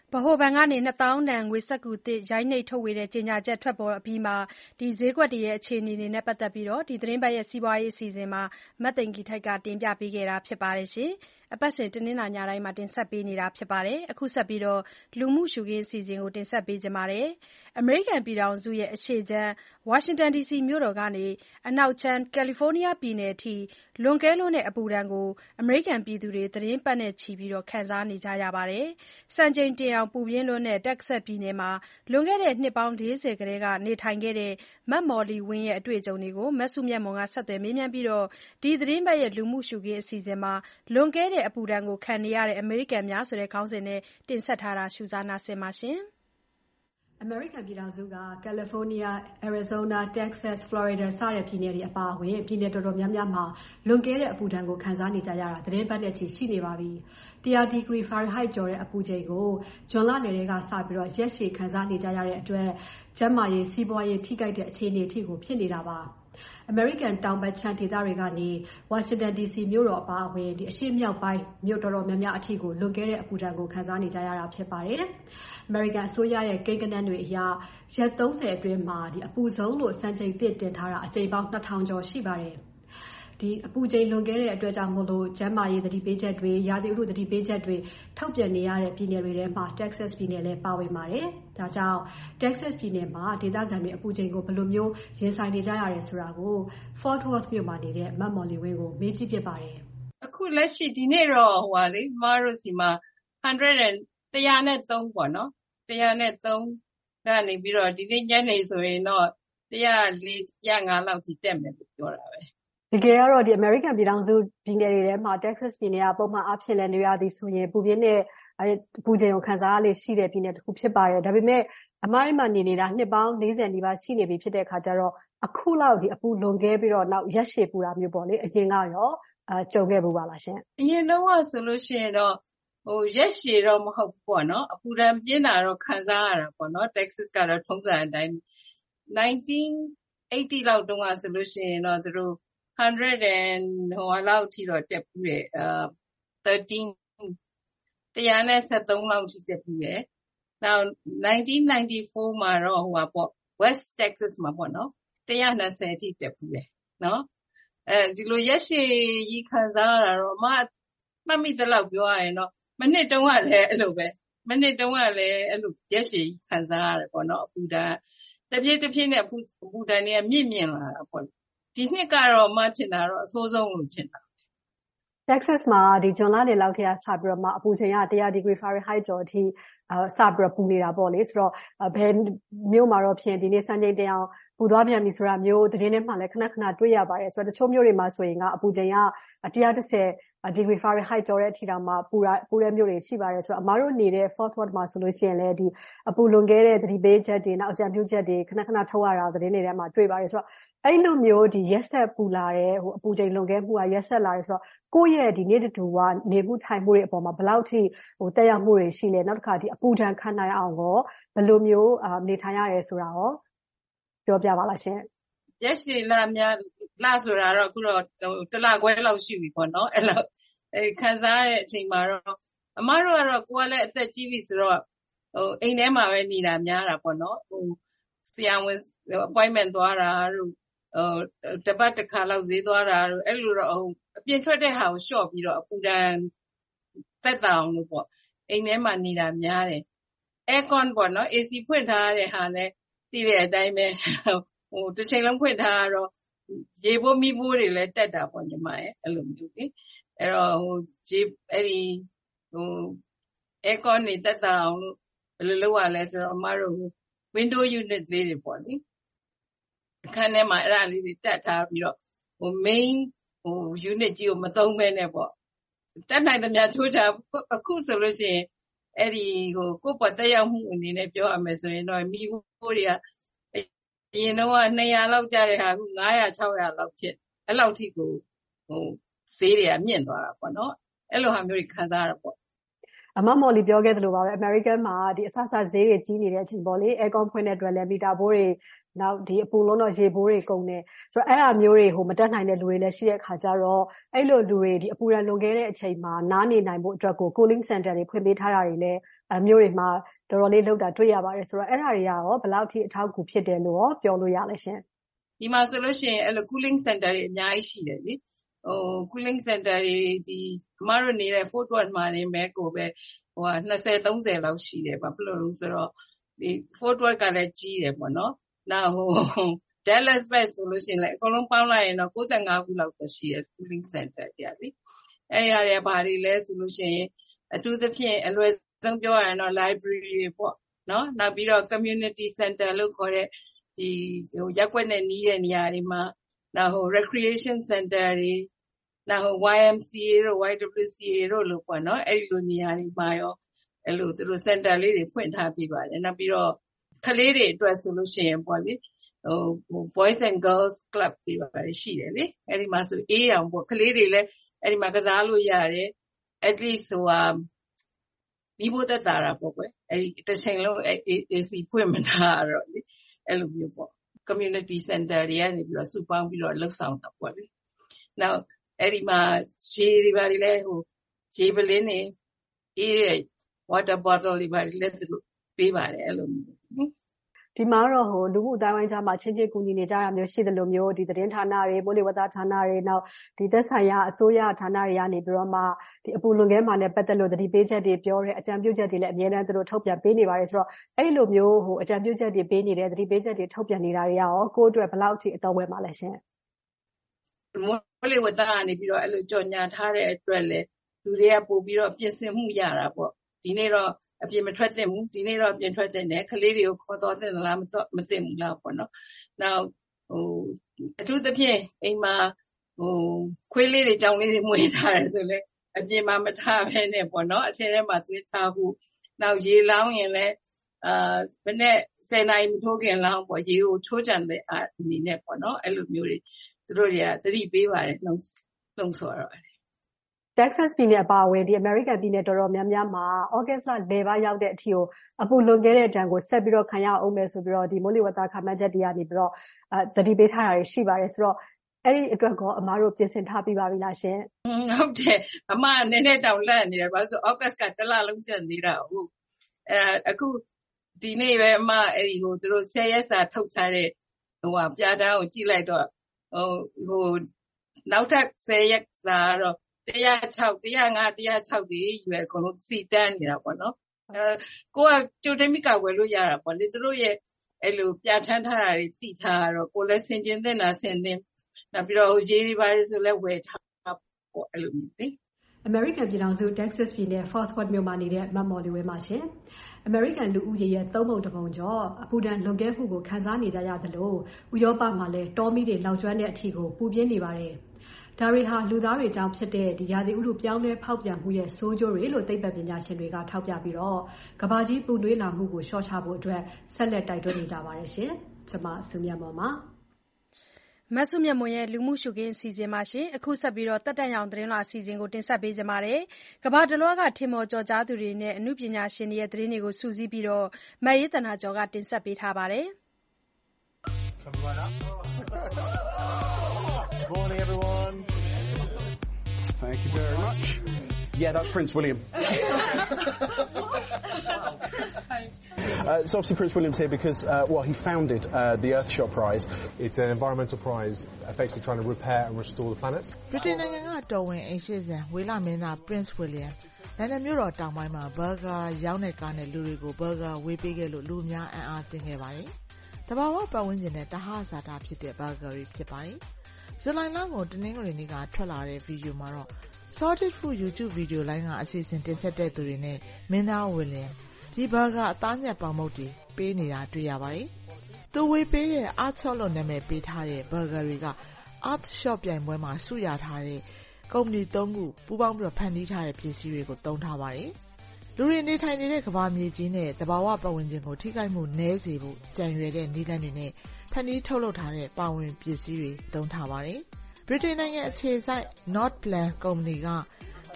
ဗဟိုဘဏ်က2,000 တန်ငွေစက္ကူသစ်ရိုက်နှိပ်ထုတ်ဝေတဲ့ကြေညာချက်ထွက်ပေါ်အပြီးမှာဈေးကွက်အခြေအနေနဲ့ပတ်သက်ပြီးဒီသီတင်းပတ်စီးပွားရေးအစီအစဉ်မှာမသိင်္ဂီထိုက်ကတင်ပြပေးခဲ့တာပါ။အပတ်စဉ်တနင်္လာညတိုင်းမှာတင်ဆက်ပေးနေတာပါ။အခုဆက်ပြီးလူမှုရှုခင်းအစီအစဉ်ကိုတင်ဆက်ပေးချင်ပါတယ်။ အမေရိကန်ပြည်ထောင်စုအရှေ့ခြမ်းဝါရှင်တန်ဒီစီမြို့တော်ကနေအနောက်ခြမ်းကယ်လီဖိုးနီးယားပြည်နယ်အထိလွန်ကဲတဲ့အပူဒဏ်ကိုအမေရိကန်ပြည်သူတွေသီတင်းပတ်နဲ့ချီခံစားနေကြရပါတယ်။စံချိန်တင်အောင်ပူပြင်းလွန်းတဲ့တက္ကဆက်ပြည်နယ်မှာလွန်ခဲ့တဲ့နှစ်ပေါင်း 40 ကတည်းကနေထိုင်ခဲ့တဲ့မမော်လီဝင်းရဲ့အတွေ့အကြုံတွေကို မစုမြတ်မွန်ကဆက်သွယ်မေးမြန်းပြီးဒီသီတင်းပတ်လူမှုရှုခင်းအစီအစဉ်မှာလွန်ကဲတဲ့အပူဒဏ်ကိုခံနေရတဲ့အမေရိကန်များဆိုတဲ့ခေါင်းစဉ်နဲ့တင်ဆက်ထားတာရှုစားနာဆင်ပါရှင်။ အမေရိကန်ပြည်ထောင်စုကကယ်လီဖိုးနီးယား၊အရီဇိုနာ၊တက္ကဆက်၊ဖလော်ရီဒါစတဲ့ပြည်နယ်တွေအပါအဝင်ပြည်နယ်တော်တော်များများမှာလွန်ကဲတဲ့အပူဒဏ်ကိုခံစားနေကြရတာသီတင်းပတ်နဲ့ချီရှိနေပါပြီ။100 ဒီဂရီဖာရင်ဟိုက်ကျော်တဲ့အပူချိန်ကိုဇွန်လလယ်ထဲကစပြီးရက်ရှည်ခံစားနေကြရတဲ့အတွက်ကျန်းမာရေး၊စီးပွားရေးထိခိုက်တဲ့အခြေအနေအထိကိုဖြစ်နေတာပါ။အမေရိကန်တောင်ဘက်ခြမ်းဒေသတွေကနေဝါရှင်တန်ဒီစီမြို့တော်အပါအဝင်အရှေ့မြောက်ပိုင်းမြို့တော်တော်များများအထိကိုလွန်ကဲတဲ့အပူဒဏ်ကိုခံစားနေကြရတာဖြစ်ပါတယ်။အမေရိကန်အစိုးရရဲ့ကိန်းဂဏန်းတွေအရရက် 30 အတွင်းမှာအပူဆုံးလို့စံချိန်သစ်တင်ထားတာအကြိမ်ပေါင်း 2000 ကျော်ရှိပါတယ်။အပူချိန်လွန်ကဲတဲ့အတွက်ကြောင့်ကျန်းမာရေးသတိပေးချက်တွေရာသီဥတုသတိပေးချက်တွေထုတ်ပြန်နေရတဲ့ပြည်နယ်တွေထဲမှာ Texas ပြည်နယ်လည်းပါဝင်ပါတယ်။ဒါကြောင့် Texas ပြည်နယ်မှာဒေသခံတွေအပူချိန်ကိုဘယ်လိုမျိုးရင်ဆိုင်နေကြရတယ်ဆိုတာကို Fort Worth မြို့မှာနေတဲ့မမော်လီဝင်းကိုမေးကြည့်ဖြစ်ပါတယ်။အခုလက်ရှိဒီနေ့တော့မတို့စီမှာ103ပေါ့နော်103ကနေပြီးတော့ဒီနေ့ညနေဆိုရင်တော့104 105လောက်ထိတက်မယ်လို့ပြောတာပဲ။တကယ်ကတော့အမေရိကန်ပြည်ထောင်စုပြည်နယ်တွေထဲမှာ Texas ပြည်နယ်ကပုံမှန်အားဖြင့်လည်းနေရာသီဆိုရင်ပူပြင်းတဲ့အပူချိန်ကိုခံစားရလေရှိတဲ့ပြည်နယ်တစ်ခုဖြစ်ပါတယ်။ဒါပေမဲ့အမရိမှာနေနေတာနှစ်ပေါင်း 40 နီးပါးရှိနေပြီဖြစ်တဲ့အခါကျတော့အခုလောက်အပူလွန်ကဲပြီးတော့နောက်ရက်ရှည်ပူတာမျိုးပေါ့လေအရင်ကရောကြုံခဲ့ဘူးပါလားရှင်။အရင်တော့ဆိုလို့ရှိရင်တော့ရက်ရှည်တော့မဟုတ်ဘူးပေါ့နော်အပူဒဏ်ပြင်းတာတော့ခံစားရတာပေါ့နော် Texas ကတော့ထုံးစံအတိုင်း1980လောက်တုန်းကဆိုလို့ရှိရင်တော့သူတို့100လောက်ထိတော့တက်ပြီးတယ်113လောက်ထိတက်ပြီးတယ်နောက်1994မှာတော့West Texas မှာပေါ့နော်120အထိတက်ပြီးတယ်နော်ဒီလိုရက်ရှည်ကြီးခံစားရတာတော့မှတ်မိသလောက်ပြောရရင်တော့မနှစ်တုန်းကလည်းအဲ့လိုပဲမနှစ်တုန်းကလည်းအဲ့လိုရက်ရှည်ခံစားရတယ်ပေါ့နော်အပူဓာတ်တပြည့်နဲ့အပူဓာတ်တွေကမြင့်လာတာပေါ့ဒီနှစ်ကတော့မှထင်တာတော့အဆိုးဆုံးလို့ထင်တာ Texas မှာဇွန်လလယ်လောက်ထဲကစပြီးတော့မှအပူချိန်က100 ဒီဂရီဖာရင်ဟိုက်ကျော်အထိစပြီးတော့ပူနေတာပေါ့လေဆိုတော့ဘယ်မြို့မှာတော့ဖြင့်ဒီနေ့စံချိန်တင်အောင်ပူသွားပြန်ပြီဆိုတာမျိုးသတင်းထဲမှာလည်းခဏခဏတွေ့ရပါတယ်ဆိုတော့တချို့မြို့တွေမှာဆိုရင်ကအပူချိန်က110ဒီဂရီဖာရင်ဟိုက်ကျော်တဲ့အထိတောင်မှပူတဲ့မြို့တွေရှိပါတယ်ဆိုတော့အမားတို့နေတဲ့ Fort Worth မှာဆိုလို့ရှိရင်လည်းဒီအပူလွန်ကဲတဲ့သတိပေးချက်တွေနောက်အကြံပြုချက်တွေခဏခဏထုတ်ရတာသတင်းတွေထဲမှာတွေ့ပါတယ်ဆိုတော့အဲ့လိုမျိုးရက်ဆက်ပူလာတဲ့အပူချိန်လွန်ကဲမှုကရက်ဆက်လာတယ်ဆိုတော့ကိုယ့်ရဲ့နေ့တူကနေမှုထိုင်မှုတွေအပေါ်မှာဘယ်လောက်ထိတက်ရောက်မှုတွေရှိလဲနောက်တစ်ခါအပူဒဏ်ခံနိုင်အောင်ရောဘယ်လိုမျိုးနေထိုင်ရရဲဆိုတာရောပြောပြပါလားရှင်ရက်ရှည်လဆိုတာတော့အခုတော့တလခွဲလောက်ရှိပြီပေါ့နော်အဲ့လောက်ခံစားရတဲ့အချိန်မှာတော့အမတို့ကတော့ကိုယ်ကလည်းအသက်ကြီးပြီဆိုတော့အိမ်ထဲမှာပဲနေတာများတာပေါ့နော်ဆရာဝန် appointment သွားတာတို့တပတ်တစ်ခါလောက်ဈေးသွားတာတို့အဲ့လိုတော့အပြင်ထွက်တဲ့ဟာကိုလျှော့ပြီးတော့အပူဒဏ်သက်သာအောင်လို့ပေါ့အိမ်ထဲမှာနေတာများတယ် aircon ပေါ့နော် AC ဖွင့်ထားတဲ့ဟာလည်းသိတဲ့အတိုင်းပဲတစ်ချိန်လုံးဖွင့်ထားတော့ရေပိုးမီးပိုးတွေလည်းတက်တာပေါ့ညီမရဲ့အဲ့လိုမျိုးလေအဲ့တော့အဲ့ဒီaircon တွေသက်သာအောင်လို့ဘယ်လိုလုပ်ရလဲဆိုတော့အမတို့ window unit လေးတွေပေါ့လေအခန်းထဲမှာအဲ့ဒါလေးတွေတက်ထားပြီးတော့main unit ကြီးကိုမသုံးဘဲနဲ့ပေါ့တက်နိုင်သမျှထိုးချအခုဆိုလို့ရှိရင်အဲ့ဒီကိုယ့်ပေါ်တက်ရောက်မှုအနေနဲ့ပြောရမယ်ဆိုရင်တော့မီးဖိုးတွေကအရင်တော့200လောက်ကျတဲ့ဟာအခု900 600လောက်ဖြစ်အဲ့လောက်ထိကိုဈေးတွေကမြင့်သွားတာပေါ့နော်အဲ့လိုဟာမျိုးတွေခံစားရတာပေါ့အမမော်လီပြောခဲ့သလိုပါပဲ American မှာဒီအဆအဆဈေးတွေကြီးနေတဲ့အချိန်ပေါ့လေ aircon ဖွင့်တဲ့အတွက်လည်းမီတာဘိုးတွေနောက်ဒီအပူလုံးတော့ရေဘိုးတွေကုန်တယ်ဆိုတော့အဲ့ဒါမျိုးတွေမတက်နိုင်တဲ့လူတွေလည်းရှိတဲ့အခါကျတော့အဲ့လိုလူတွေဒီအပူရန်လွန်ခဲ့တဲ့အချိန်မှာနားနေနိုင်ဖို့အတွက်ကို cooling center တွေဖွင့်ပေးထားတာတွေလည်းမျိုးတွေမှာတော်တော်လေးလောက်တာတွေ့ရပါတယ်ဆိုတော့အဲ့ဒါတွေကရောဘယ်လောက်ထိအထောက်အကူဖြစ်တယ်လို့ပြောလို့ရလဲရှင်ဒီမှာဆိုလို့ရှိရင်အဲ့လို cooling center တွေအများကြီးရှိတယ်လေcooling center တွေဒီအမတို့နေတဲ့ Fort Worth မှာနေမဲ့ကိုပဲ20-30လောက်ရှိတယ်ဘာဖြစ်လို့လဲဆိုတော့ဒီ Fort Worth ကလည်းကြီးတယ်ပေါ့နော်နောက်Dallas ပဲဆိုလို့ရှိရင်လည်းအကုန်လုံးပေါင်းလိုက်ရင်တော့95ခုလောက်ပဲရှိတယ် cooling center တွေလေအဲ့ရတဲ့ဘာတွေလဲဆိုလို့ရှိရင်အထူးသဖြင့်အလွယ်ဆုံးပြောရရင်တော့ library တွေပေါ့နော်နောက်ပြီးတော့ community center လို့ခေါ်တဲ့ဒီရက်ွက်နဲ့နီးတဲ့နေရာတွေမှာနောက်recreation center တွေနောက် YMCA တို့ YWCA တို့လို့ပေါ့နော်အဲ့ဒီလိုနေရာတွေမှာရောအဲ့လိုသူတို့ center လေးတွေဖွင့်ထားပြပါတယ်နောက်ပြီးတော့ကလေးတွေအတွက်ဆိုလို့ရှိရင်ပေါ့လေboys and girls club တွေပါတယ်ရှိတယ်လေအဲ့ဒီမှာဆိုအေးအောင်ပေါ့ကလေးတွေလည်းအဲ့ဒီမှာကစားလို့ရတယ် at least မိဖို့သက်သာတာပေါ့ကွယ်အဲ့ဒီတစ်ချိန်လုံး AC ဖွင့်မထားတော့လေအဲ့လိုမျိုးပေါ့ community center တွေကနေပြီးတော့စုပေါင်းပြီးတော့လှုပ်ဆောင်တာပေါ့လေနောက်အဲ့ဒီမှာရေတွေပါလေရေပလင်းနေအေး water bottle တွေပါလေသူတို့ပေးပါတယ်အဲ့လိုမျိုးဒီမှာတော့လူမှုအတိုင်းဝိုင်းကြားမှာချင်းချင်းကူညီနေကြတာမျိုးရှိတယ်လို့မျိုးဒီသတင်းဌာနတွေမိုးလေဝသဌာနတွေနောက်ဒီသက်ဆိုင်ရာအစိုးရဌာနတွေကနေပြီးတော့မှဒီအပူလွန်ကဲမှာနဲ့ပတ်သက်လို့သတိပေးချက်တွေပြောတဲ့အကြံပြုချက်တွေလည်းအများအားသူတို့ထုတ်ပြန်ပေးနေပါတယ်ဆိုတော့အဲ့လိုမျိုးအကြံပြုချက်တွေပေးနေတဲ့သတိပေးချက်တွေထုတ်ပြန်နေတာတွေရောကိုယ့်အတွက်ဘယ်လောက်အထိအတော်ဝယ်မှာလဲရှင်မိုးလေဝသကနေပြီးတော့အဲ့လိုကြော်ညာထားတဲ့အတွက်လည်းလူတွေကပို့ပြီးတော့ပြင်ဆင်မှုရတာပေါ့ဒီနေ့တော့အပြင်မထွက်သင့်ဘူးဒီနေ့တော့အပြင်ထွက်သင့်တယ်ကလေးတွေကိုခေါ်တော်သင့်သလားမသင့်ဘူးလားပေါ့နော်နောက်အထူးသဖြင့်အိမ်မှာခွေးလေးတွေကြောင်လေးတွေမွေးထားတယ်ဆိုလဲအပြင်မှာမထားဘဲနဲ့ပေါ့နော်အထက်ထဲမှာသွေးထားဖို့နောက်ရေလောင်းရင်လည်းမနေ့10နာရီမထိုးခင်လောင်းပေါ့ရေကိုချိုးကြံတဲ့အနေနဲ့ပေါ့နော်အဲ့လိုမျိုးတွေသူတို့တွေကသတိပေးပါတယ်လုံးဆော်တော့ Texas ပြည်နယ်အပါအဝင်ဒီ American ပြည်နယ်တော်တော်များများမှာ August လလယ်ပိုင်းရောက်တဲ့အထိကိုအပူလွန်ခဲ့တဲ့တန်းကိုဆက်ပြီးတော့ခံရအောင်မယ်ဆိုပြီးတော့ဒီမိုးလေဝသခန့်မှန်းချက်တွေကနေပြီးတော့သတိပေးထားတာရှိပါတယ်ဆိုတော့အဲ့ဒီအတွက်ကအမားတို့ပြင်ဆင်ထားပြီးပါပြီလားရှင်ဟုတ်တယ်အမနည်းနည်းတောင်လက်နေတယ်ဘာလို့ဆို August ကတစ်လလုံးကျန်နေတာဟုတ်အခုဒီနေ့ပဲအမအဲ့ဒီသူတို့10ရက်စာထုတ်ထားတဲ့ပြားတန်းကိုကြည့်လိုက်တော့နောက်ထပ်10ရက်စာတော့106 105 106တွေရွယ်အကုန်လုံးစီတန်းနေတာပေါ့နော်ကိုကကြိုတင်မိကဝယ်လို့ရတာပေါ့လေသူတို့ရဲ့အဲ့လိုပြဋ္ဌာန်းထားတာတွေသိထားတော့ကိုလည်းဆင်ကျင်သင့်တာဆင်သင့်နောက်ပြီးတော့ရေးတွေပါဆိုလဲဝယ်ထားပေါ့အဲ့လိုမျိုးလေ American ပြည်ထောင်စု Texas ပြည်နယ် Fort Worth မြို့မှာနေတဲ့မတ်မော်လီဝဲမှာရှင် American လူဦးရေရဲ့3ပုံ1ပုံကျော်အပူဒဏ်လွန်ကဲမှုကိုခံစားနေကြရတယ်လို့ဥရောပမှာလည်းတောမီးတွေလောက်ကျွမ်းတဲ့အထီကိုပူပြင်းနေပါတယ်ဒါတွေဟာလူသားတွေကြောင့်ဖြစ်တဲ့ဒီရာသီဥတုပြောင်းလဲဖောက်ပြန်မှုရဲ့ဆိုးကျိုးတွေလို့သိပ္ပံပညာရှင်တွေကထောက်ပြပြီးတော့ကမ္ဘာကြီးပူနွေးလာမှုကိုလျှော့ချဖို့အတွက်ဆက်လက်တိုက်တွန်းနေကြပါတယ်ရှင်။ကျွန်မစုမြတ်မော်ပါမဆုမြတ်မွန်ရဲ့လူမှုရှုခင်းအစီအစဉ်မှာရှင်အခုဆက်ပြီးတော့တက်တန့်ရောင်သတင်းလွှာအစီအစဉ်ကိုတင်ဆက်ပေးကြပါမယ်။ကမ္ဘာတလွှားကထင်မော်ကျော်ကြားသူတွေနဲ့အမှုပညာရှင်တွေရဲ့သတင်းတွေကိုစုစည်းပြီးတော့မတ်ရေးတနာကျော်ကတင်ဆက်ပေးထားပါတယ်။ Good morning, everyone. Thank you very much. Yeah, that's Prince William. So obviously Prince William's here because, he founded the Earthshot Prize. It's an environmental prize basically trying to repair and restore the planet. Britain နိုင်ငံကတော်ဝင်အိမ်ရှိစဉ်ဝေလမင်းသား Prince William နိုင်ငံမြို့တော်တောင်ပိုင်းမှာဘာဂါရောင်းတဲ့ကားနဲ့လူတွေကိုဘာဂါဝေးပေးခဲ့လို့လူများအံ့အားသင့်ခဲ့ပါတယ်။တဘာဝပတ်ဝန်းကျင်နဲ့တဟဇာတာဖြစ်တဲ့ဘာဂါတွေဖြစ်ပါတယ်။ဇူလိုင်လကိုတနင်္ဂနွေနေ့ကထွက်လာတဲ့ဗီဒီယိုမှာတော့ Sorted Food YouTube ဗီဒီယိုလိုင်းကအစီအစဉ်တင်ဆက်တဲ့သူတွေနဲ့မင်းသား William ဒီဘာဂါအသားညက်ပေါင်မုတ်တွေပေးနေတာတွေ့ရပါတယ်။သူဝေးပေးတဲ့ Earthshot လို့နာမည်ပေးထားတဲ့ဘာဂါတွေက Earthshot ပြိုင်ပွဲမှာဆုရထားတဲ့ကုမ္ပဏီ3ခုပူးပေါင်းပြီးဖန်တီးထားတဲ့ပစ္စည်းတွေကိုသုံးထားပါတယ်။လူတွေနေထိုင်နေတဲ့ကမ္ဘာမြေကြီးနဲ့တဘာဝပတ်ဝန်းကျင်ကိုထိခိုက်မှုနည်းစေဖို့ကြံရွယ်တဲ့နည်းလမ်းတွေနဲ့ဖန်တီးထုတ်လုပ်ထားတဲ့ပါဝင်ပစ္စည်းတွေသုံးထားပါတယ်။ ဗြိတိန်နိုင်ငံအခြေစိုက် Northland ကုမ္ပဏီကဒီ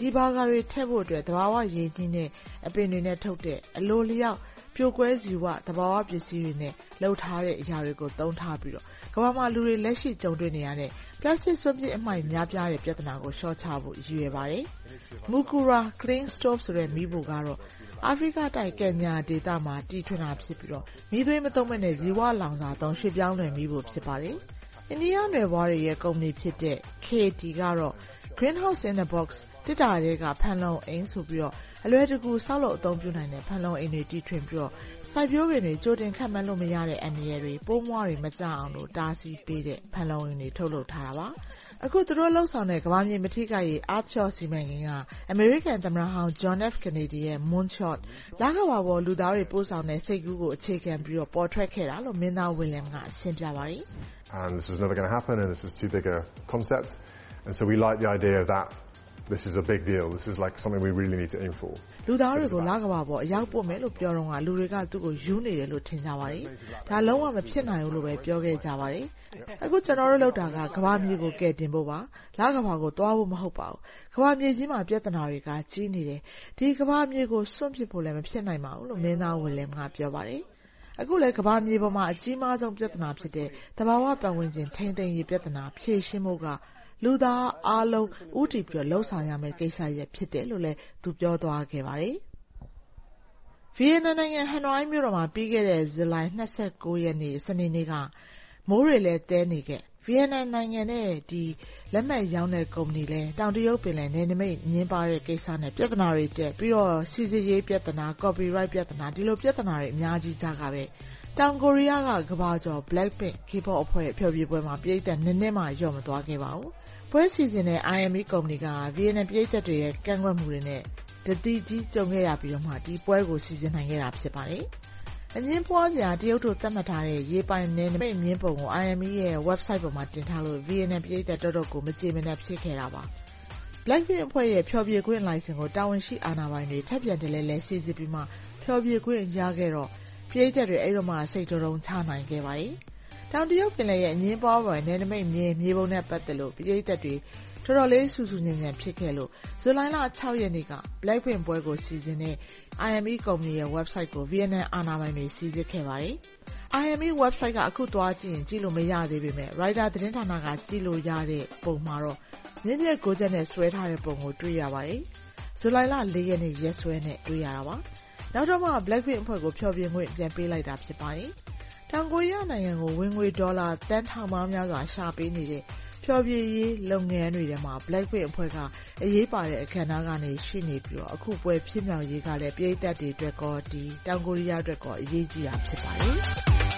ဒီဘာဂါတွေထည့်ဖို့အတွက်သဘာဝရေကြီးနဲ့အပင်တွေနဲ့ထုတ်တဲ့အလိုလျောက်ပြိုကွဲစီဝသဘာဝပစ္စည်းတွေနဲ့လှုပ်ထားတဲ့အရာတွေကိုသုံးထားပြီးကမ္ဘာမှာလူတွေလက်ရှိကြုံတွေ့နေရတဲ့ပလတ်စတစ်စွန့်ပစ်အမှိုက်များပြားတဲ့ပြဿနာကိုလျှော့ချဖို့ရည်ရွယ်ပါတယ်။ Mukura Clean Stove ဆိုတဲ့မီးဖိုကတော့အာဖရိကတိုက်ကင်ညာဒေသမှာတီထွင်တာဖြစ်ပြီးမီးသွေးမသုံးမဲ့ဇီဝလောင်စာသုံးရွှေ့ပြောင်းလွယ်မီးဖိုဖြစ်ပါတယ်။အိန္ဒိယနယ်ဘွားတွေရဲ့ကုမ္ပဏီဖြစ်တဲ့ KT ကတော့ Greenhouse in a Box တစ်တာတွေကဖန်လုံအိမ်ဆိုပြီးအလွယ်တကူဆောက်လုပ်အသုံးပြုနိုင်တဲ့ဖန်လုံအိမ်တွေတီထွင်ပြီးစိုက်ပျိုးပင်တွေကြိုတင်ခန့်မှန်းလို့မရတဲ့အန္တရာယ်တွေပိုးမွှားတွေမကျအောင်လို့တားဆီးပေးတဲ့ဖန်လုံအိမ်တွေထုတ်လုပ်ထားတာပါ။အခုသူတို့လှုပ်ဆောင်တဲ့ကမ္ဘာမြေမထိခိုက်ရေး Earthshot စီမံကိန်းကအမေရိကန်သမ္မတဟောင်း John F. Kennedy ရဲ့ Moonshot လကမ္ဘာပေါ်လူသားတွေပို့ဆောင်တဲ့စိတ်ကူးကိုအခြေခံပြီးပေါ်ထွက်ခဲ့တာလို့မင်းသား William ကရှင်းပြပါတယ်။ And this was never going to happen and this was too big a concept. And so we like the idea of that. This is a big deal. This is like something we really need to aim for. လူသားတွေကိုလကမ္ဘာပေါ်အရောက်ပို့မယ်လို့ပြောတော့ကလူတွေကသူ့ကိုယူနေတယ်လို့ထင်ကြပါတယ်။ဒါလုံးဝမဖြစ်နိုင်ဘူးလို့ပဲပြောခဲ့ကြပါတယ်။အခုကျွန်တော်တို့လုပ်တာကကမ္ဘာမြေကိုကယ်တင်ဖို့ပါ။လကမ္ဘာကိုသွားဖို့မဟုတ်ပါဘူး။ကမ္ဘာမြေကြီးမှာပြဿနာတွေကကြီးနေတယ်။ဒီကမ္ဘာမြေကိုစွန့်ပစ်ဖို့လည်းမဖြစ်နိုင်ပါဘူးလို့မင်းသား William ကပြောပါတယ်။အခုလည်းကမ္ဘာမြေပေါ်မှာအကြီးမားဆုံးပြဿနာဖြစ်တဲ့သဘာဝပတ်ဝန်းကျင်ထိန်းသိမ်းရေးပြဿနာဖြေရှင်းဖို့ကလူသားအားလုံးဦးတည်ပြီးလှုပ်ဆောင်ရမယ့်ကိစ္စရပ်ဖြစ်တယ်လို့လည်းသူပြောသွားခဲ့ပါတယ်။ဗီယက်နမ်နိုင်ငံဟနွိုင်းမြို့တော်မှာပြီးခဲ့တဲ့ဇူလိုင်29ရက်နေ့စနေနေ့ကမိုးတွေလည်းတဲနေခဲ့ဗီယက်နမ်နိုင်ငံနဲ့ဒီလက်မှတ်ရောင်းတဲ့ကုမ္ပဏီလည်းတောင်တရုတ်ပင်လယ်နယ်နိမိတ်ညှင်းပါတဲ့ကိစ္စနဲ့ပြဿနာတွေတက်ပြီးတော့စီစစ်ရေးပြဿနာ copyright ပြဿနာဒီလိုပြဿနာတွေအများကြီးကြားကပဲတောင်ကိုရီးယားကကမ္ဘာကျော် Blackpink K-pop အဖွဲ့ဖျော်ဖြေပွဲမှာပြည်သက်နည်းနည်းမှလျော့မသွားခဲ့ပါဘူး။ပွဲစီစဉ်တဲ့ IME ကုမ္ပဏီကဗီယက်နမ်ပြည်သက်တွေရဲ့ကန့်ကွက်မှုတွေနဲ့တတိကြီးကြုံခဲ့ရပြီးတော့မှဒီပွဲကိုစီစဉ်နိုင်ခဲ့တာဖြစ်ပါတယ်။အငင်းပွားစရာတရုတ်တို့သတ်မှတ်ထားတဲ့ရေပိုင်နယ်နိမိတ်မြင်းပုံကို IME ရဲ့ website ပေါ်မှာတင်ထားလို့ဗီယက်နမ်ပြည်သက်တော်တော်ကိုမကြေမနက်ဖြစ်ခဲ့တာပါ။ Blackpink အဖွဲ့ရဲ့ဖျော်ဖြေခွင့်လိုင်စင်ကိုတာဝန်ရှိအာဏာပိုင်တွေထပ်ပြန်တယ်လဲစီစစ်ပြီးမှဖျော်ဖြေခွင့်ရခဲ့တော့ပြည်သက်တွေအဲ့တော့မှစိတ်တုံချနိုင်ခဲ့ပါတယ်။တောင်တရုတ်ပင်လယ်ရဲ့အငင်းပွားပေါ်နယ်နိမိတ်မြေပုံနဲ့ပတ်သက်လို့ပြည်သက်တွေတော်တော်လေးဆူဆူညံ့ညံ့ဖြစ်ခဲ့လို့ဇူလိုင်လ6ရက်နေ့က Blackpink ပွဲကိုစီစဉ်တဲ့ IME ကုမ္ပဏီရဲ့ website ကိုဗီယက်နမ်အာဏာပိုင်တွေစီစစ်ခဲ့ပါတယ်။ IME website ကအခုသွားကြည့်ရင်ကြည့်လို့မရသေးပေမဲ့ Reuters သတင်းဌာနကကြည့်လို့ရတဲ့ပုံမှာတော့မြင့်မြတ်ကိုချက်နဲ့ဆွဲထားတဲ့ပုံကိုတွေ့ရပါတယ်။ဇူလိုင်လ4ရက်နေ့ရက်စွဲနဲ့တွေ့ရတာပါ။နောက်တော့မှ Blackpink အဖွဲ့ကိုဖျော်ဖြေခွင့်ပြန်ပေးလိုက်တာဖြစ်ပါတယ်။တောင်ကိုရီးယားနိုင်ငံကိုဝင်ငွေဒေါ်လာတန်ထောင်ပေါင်းများစွာရှာပေးနေတဲ့ဖျော်ဖြေရေးလုပ်ငန်းတွေထဲမှာ Blackpink အဖွဲ့ကအရေးပါတဲ့အခမ်းအနားကနေရှိနေပြီးတော့အခုပွဲဖြစ်မြောက်ရေးကလည်းပြည်သက်တွေအတွက်ကောဒီတောင်ကိုရီးယားအတွက်ကောအရေးကြီးတာဖြစ်ပါတယ်။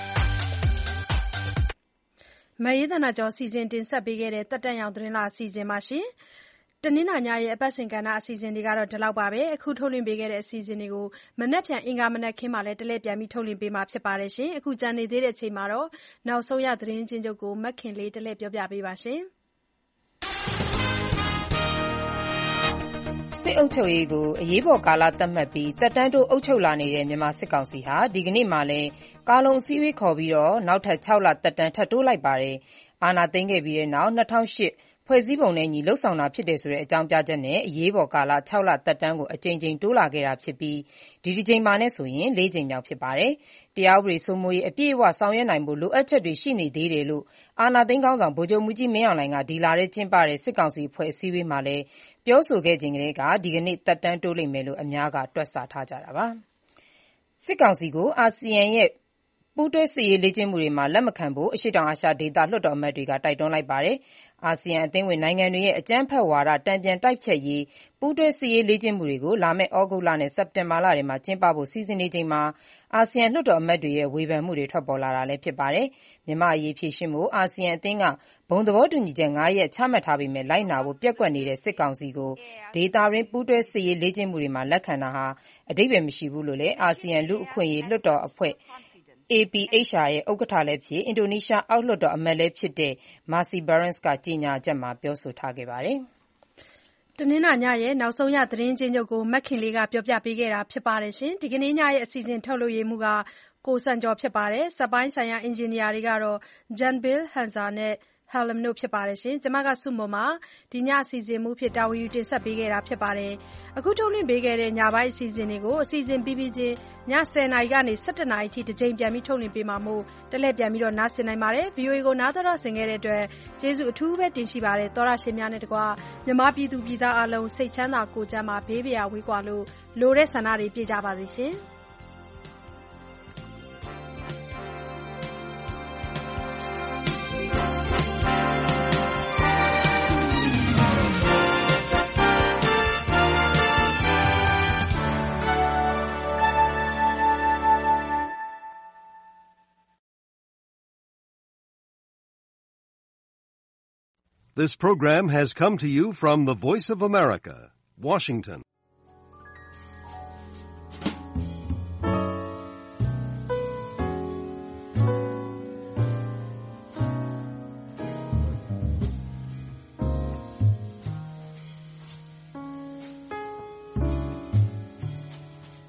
မအေးသနာကျော်စီစဉ်တင်ဆက်ပေးခဲ့တဲ့တက်တက်ရောင်သတင်းလာအစီအစဉ်မှာရှင်တနင်္လာညရဲ့အပတ်စဉ်ကဏ္ဍအစီအစဉ်တွေကတော့ဒီလောက်ပါပဲအခုထုတ်လွှင့်ပေးခဲ့တဲ့အစီအစဉ်တွေကိုမနက်ဖြန်အင်္ဂါမနက်ခင်းမှာလည်းတလဲပြန်ပြီးထုတ်လွှင့်ပေးမှာဖြစ်ပါတယ်ရှင်အခုကြံနေသေးတဲ့အချိန်မှာတော့နောက်ဆုံးရသတင်းချင်းချုပ်ကိုမက်ခင်လေးတလဲပြောပြပေးပါရှင်စစ်အုပ်ချုပ်ရေးကိုအရေးပေါ်ကာလသတ်မှတ်ပြီးတက်တန်းတိုးအုပ်ချုပ်လာနေတဲ့မြန်မာစစ်ကောင်စီဟာဒီကနေ့မှလည်းကာလုံအစည်းအဝေးခေါ်ပြီးတော့နောက်ထပ်6လတက်တန်းထပ်တိုးလိုက်ပါတယ်အာဏာသိမ်းခဲ့ပြီးတဲ့နောက်2008ဖွဲ့စည်းပုံနဲ့ညီလှုပ်ဆောင်တာဖြစ်တယ်ဆိုတဲ့အကြောင်းပြချက်နဲ့အရေးပေါ်ကာလ6လသက်တမ်းကိုအကြိမ်ကြိမ်တိုးလာခဲ့တာဖြစ်ပြီးဒီတစ်ကြိမ်မှာနဲ့ဆိုရင်4ကြိမ်မြောက်ဖြစ်ပါတယ်။တရားဥပဒေစိုးမိုးရေးအပြည့်အဝဆောင်ရွက်နိုင်ဖို့လိုအပ်ချက်တွေရှိနေသေးတယ်လို့အာဏာသိမ်းခေါင်းဆောင်ဗိုလ်ချုပ်မှူးကြီးမင်းအောင်လှိုင်ကဒီလာတဲ့ကျင်းပတဲ့စစ်ကောင်စီဖွဲ့အစည်းအဝေးမှာလည်းပြောဆိုခဲ့ခြင်းကလေးကဒီကနေ့သက်တမ်းတိုးလိမ့်မယ်လို့အများကတွက်ဆထားကြတာပါ။စစ်ကောင်စီကိုအာဆီယံရဲ့ပူးတွဲစစ်ရေးလေ့ကျင့်မှုတွေမှာလက်မခံဖို့အရှေ့တောင်အာရှဒေသလွှတ်တော်အမတ်တွေကတိုက်တွန်းလိုက်ပါတယ်။အာဆီယံအသင်းဝင်နိုင်ငံတွေရဲ့အကြမ်းဖက်ဝါဒတန်ပြန်တိုက်ဖျက်ရေးပူးတွဲစစ်ရေးလေ့ကျင့်မှုတွေကိုလာမယ့်ဩဂုတ်လနဲ့စက်တင်ဘာလထဲမှာကျင်းပဖို့စီစဉ်နေချိန်မှာအာဆီယံလွှတ်တော်အမတ်တွေရဲ့ဝေဖန်မှုတွေထွက်ပေါ်လာတာလည်းဖြစ်ပါတယ်။မြန်မာအရေးဖြေရှင်းဖို့အာဆီယံအသင်းကဘုံသဘောတူညီချက်9ရက်ချမှတ်ထားပေမဲ့လိုက်နာဖို့ပျက်ကွက်နေတဲ့စစ်ကောင်စီကိုဒေသတွင်းပူးတွဲစစ်ရေးလေ့ကျင့်မှုတွေမှာလက်ခံတာဟာအဓိပ္ပာယ်မရှိဘူးလို့လည်းအာဆီယံလူ့အခွင့်အရေးလွှတ်တော်အဖွဲ့APHR ရဲ့ဥက္ကဋ္ဌလည်းဖြစ်အင်ဒိုနီးရှားအောက်လွှတ်တော်အမတ်လည်းဖြစ်တဲ့ Mercy Barends ကကြေညာချက်မှာပြောဆိုထားခဲ့ပါတယ်။တနင်္လာညရဲ့နောက်ဆုံးရသတင်းချင်းချုပ်ကိုမက်ခင်လေးကပြောပြပေးခဲ့တာဖြစ်ပါတယ်ရှင်။ဒီကနေ့ညရဲ့အစီအစဉ်ထုတ်လွှင့်ရမှုကကိုစံကျော်ဖြစ်ပါတယ်။စက်ပိုင်းဆိုင်ရာအင်ဂျင်နီယာတွေကတော့ Janbil Hansa နဲ့ Harlem တို့ဖြစ်ပါတယ်ရှင်။ကျွန်မကစုမွန်ပါဒီညအစီအစဉ်မူဖြစ်တာဝန်ယူတင်ဆက်ပေးခဲ့တာဖြစ်ပါတယ်။အခုထုတ်လွှင့်ပေးခဲ့တဲ့ညပိုင်းအစီအစဉ်တွေကိုအစီအစဉ်ပြီးပြီးချင်းည10:00 နာရီကနေ17:00 နာရီထိတစ်ကြိမ်ပြန်ပြီးထုတ်လွှင့်ပေးမှာမို့တလဲပြန်ပြီးတော့နားဆင်နိုင်ပါတယ်။ VOA ကိုနားတော်ဆင်ခဲ့တဲ့အတွက်ကျေးဇူးအထူးပဲတင်ရှိပါတယ်။သောရရှင်များနဲ့တကွာမြန်မာပြည်သူပြည်သားအလုံးစိတ်ချမ်းသာကိုယ်ကျန်းမာဘေးပရာဝေးကွာလို့လိုတဲ့ဆန္ဒတွေပြည့်ကြပါစေရှင်။ This program has come to you from the Voice of America, Washington.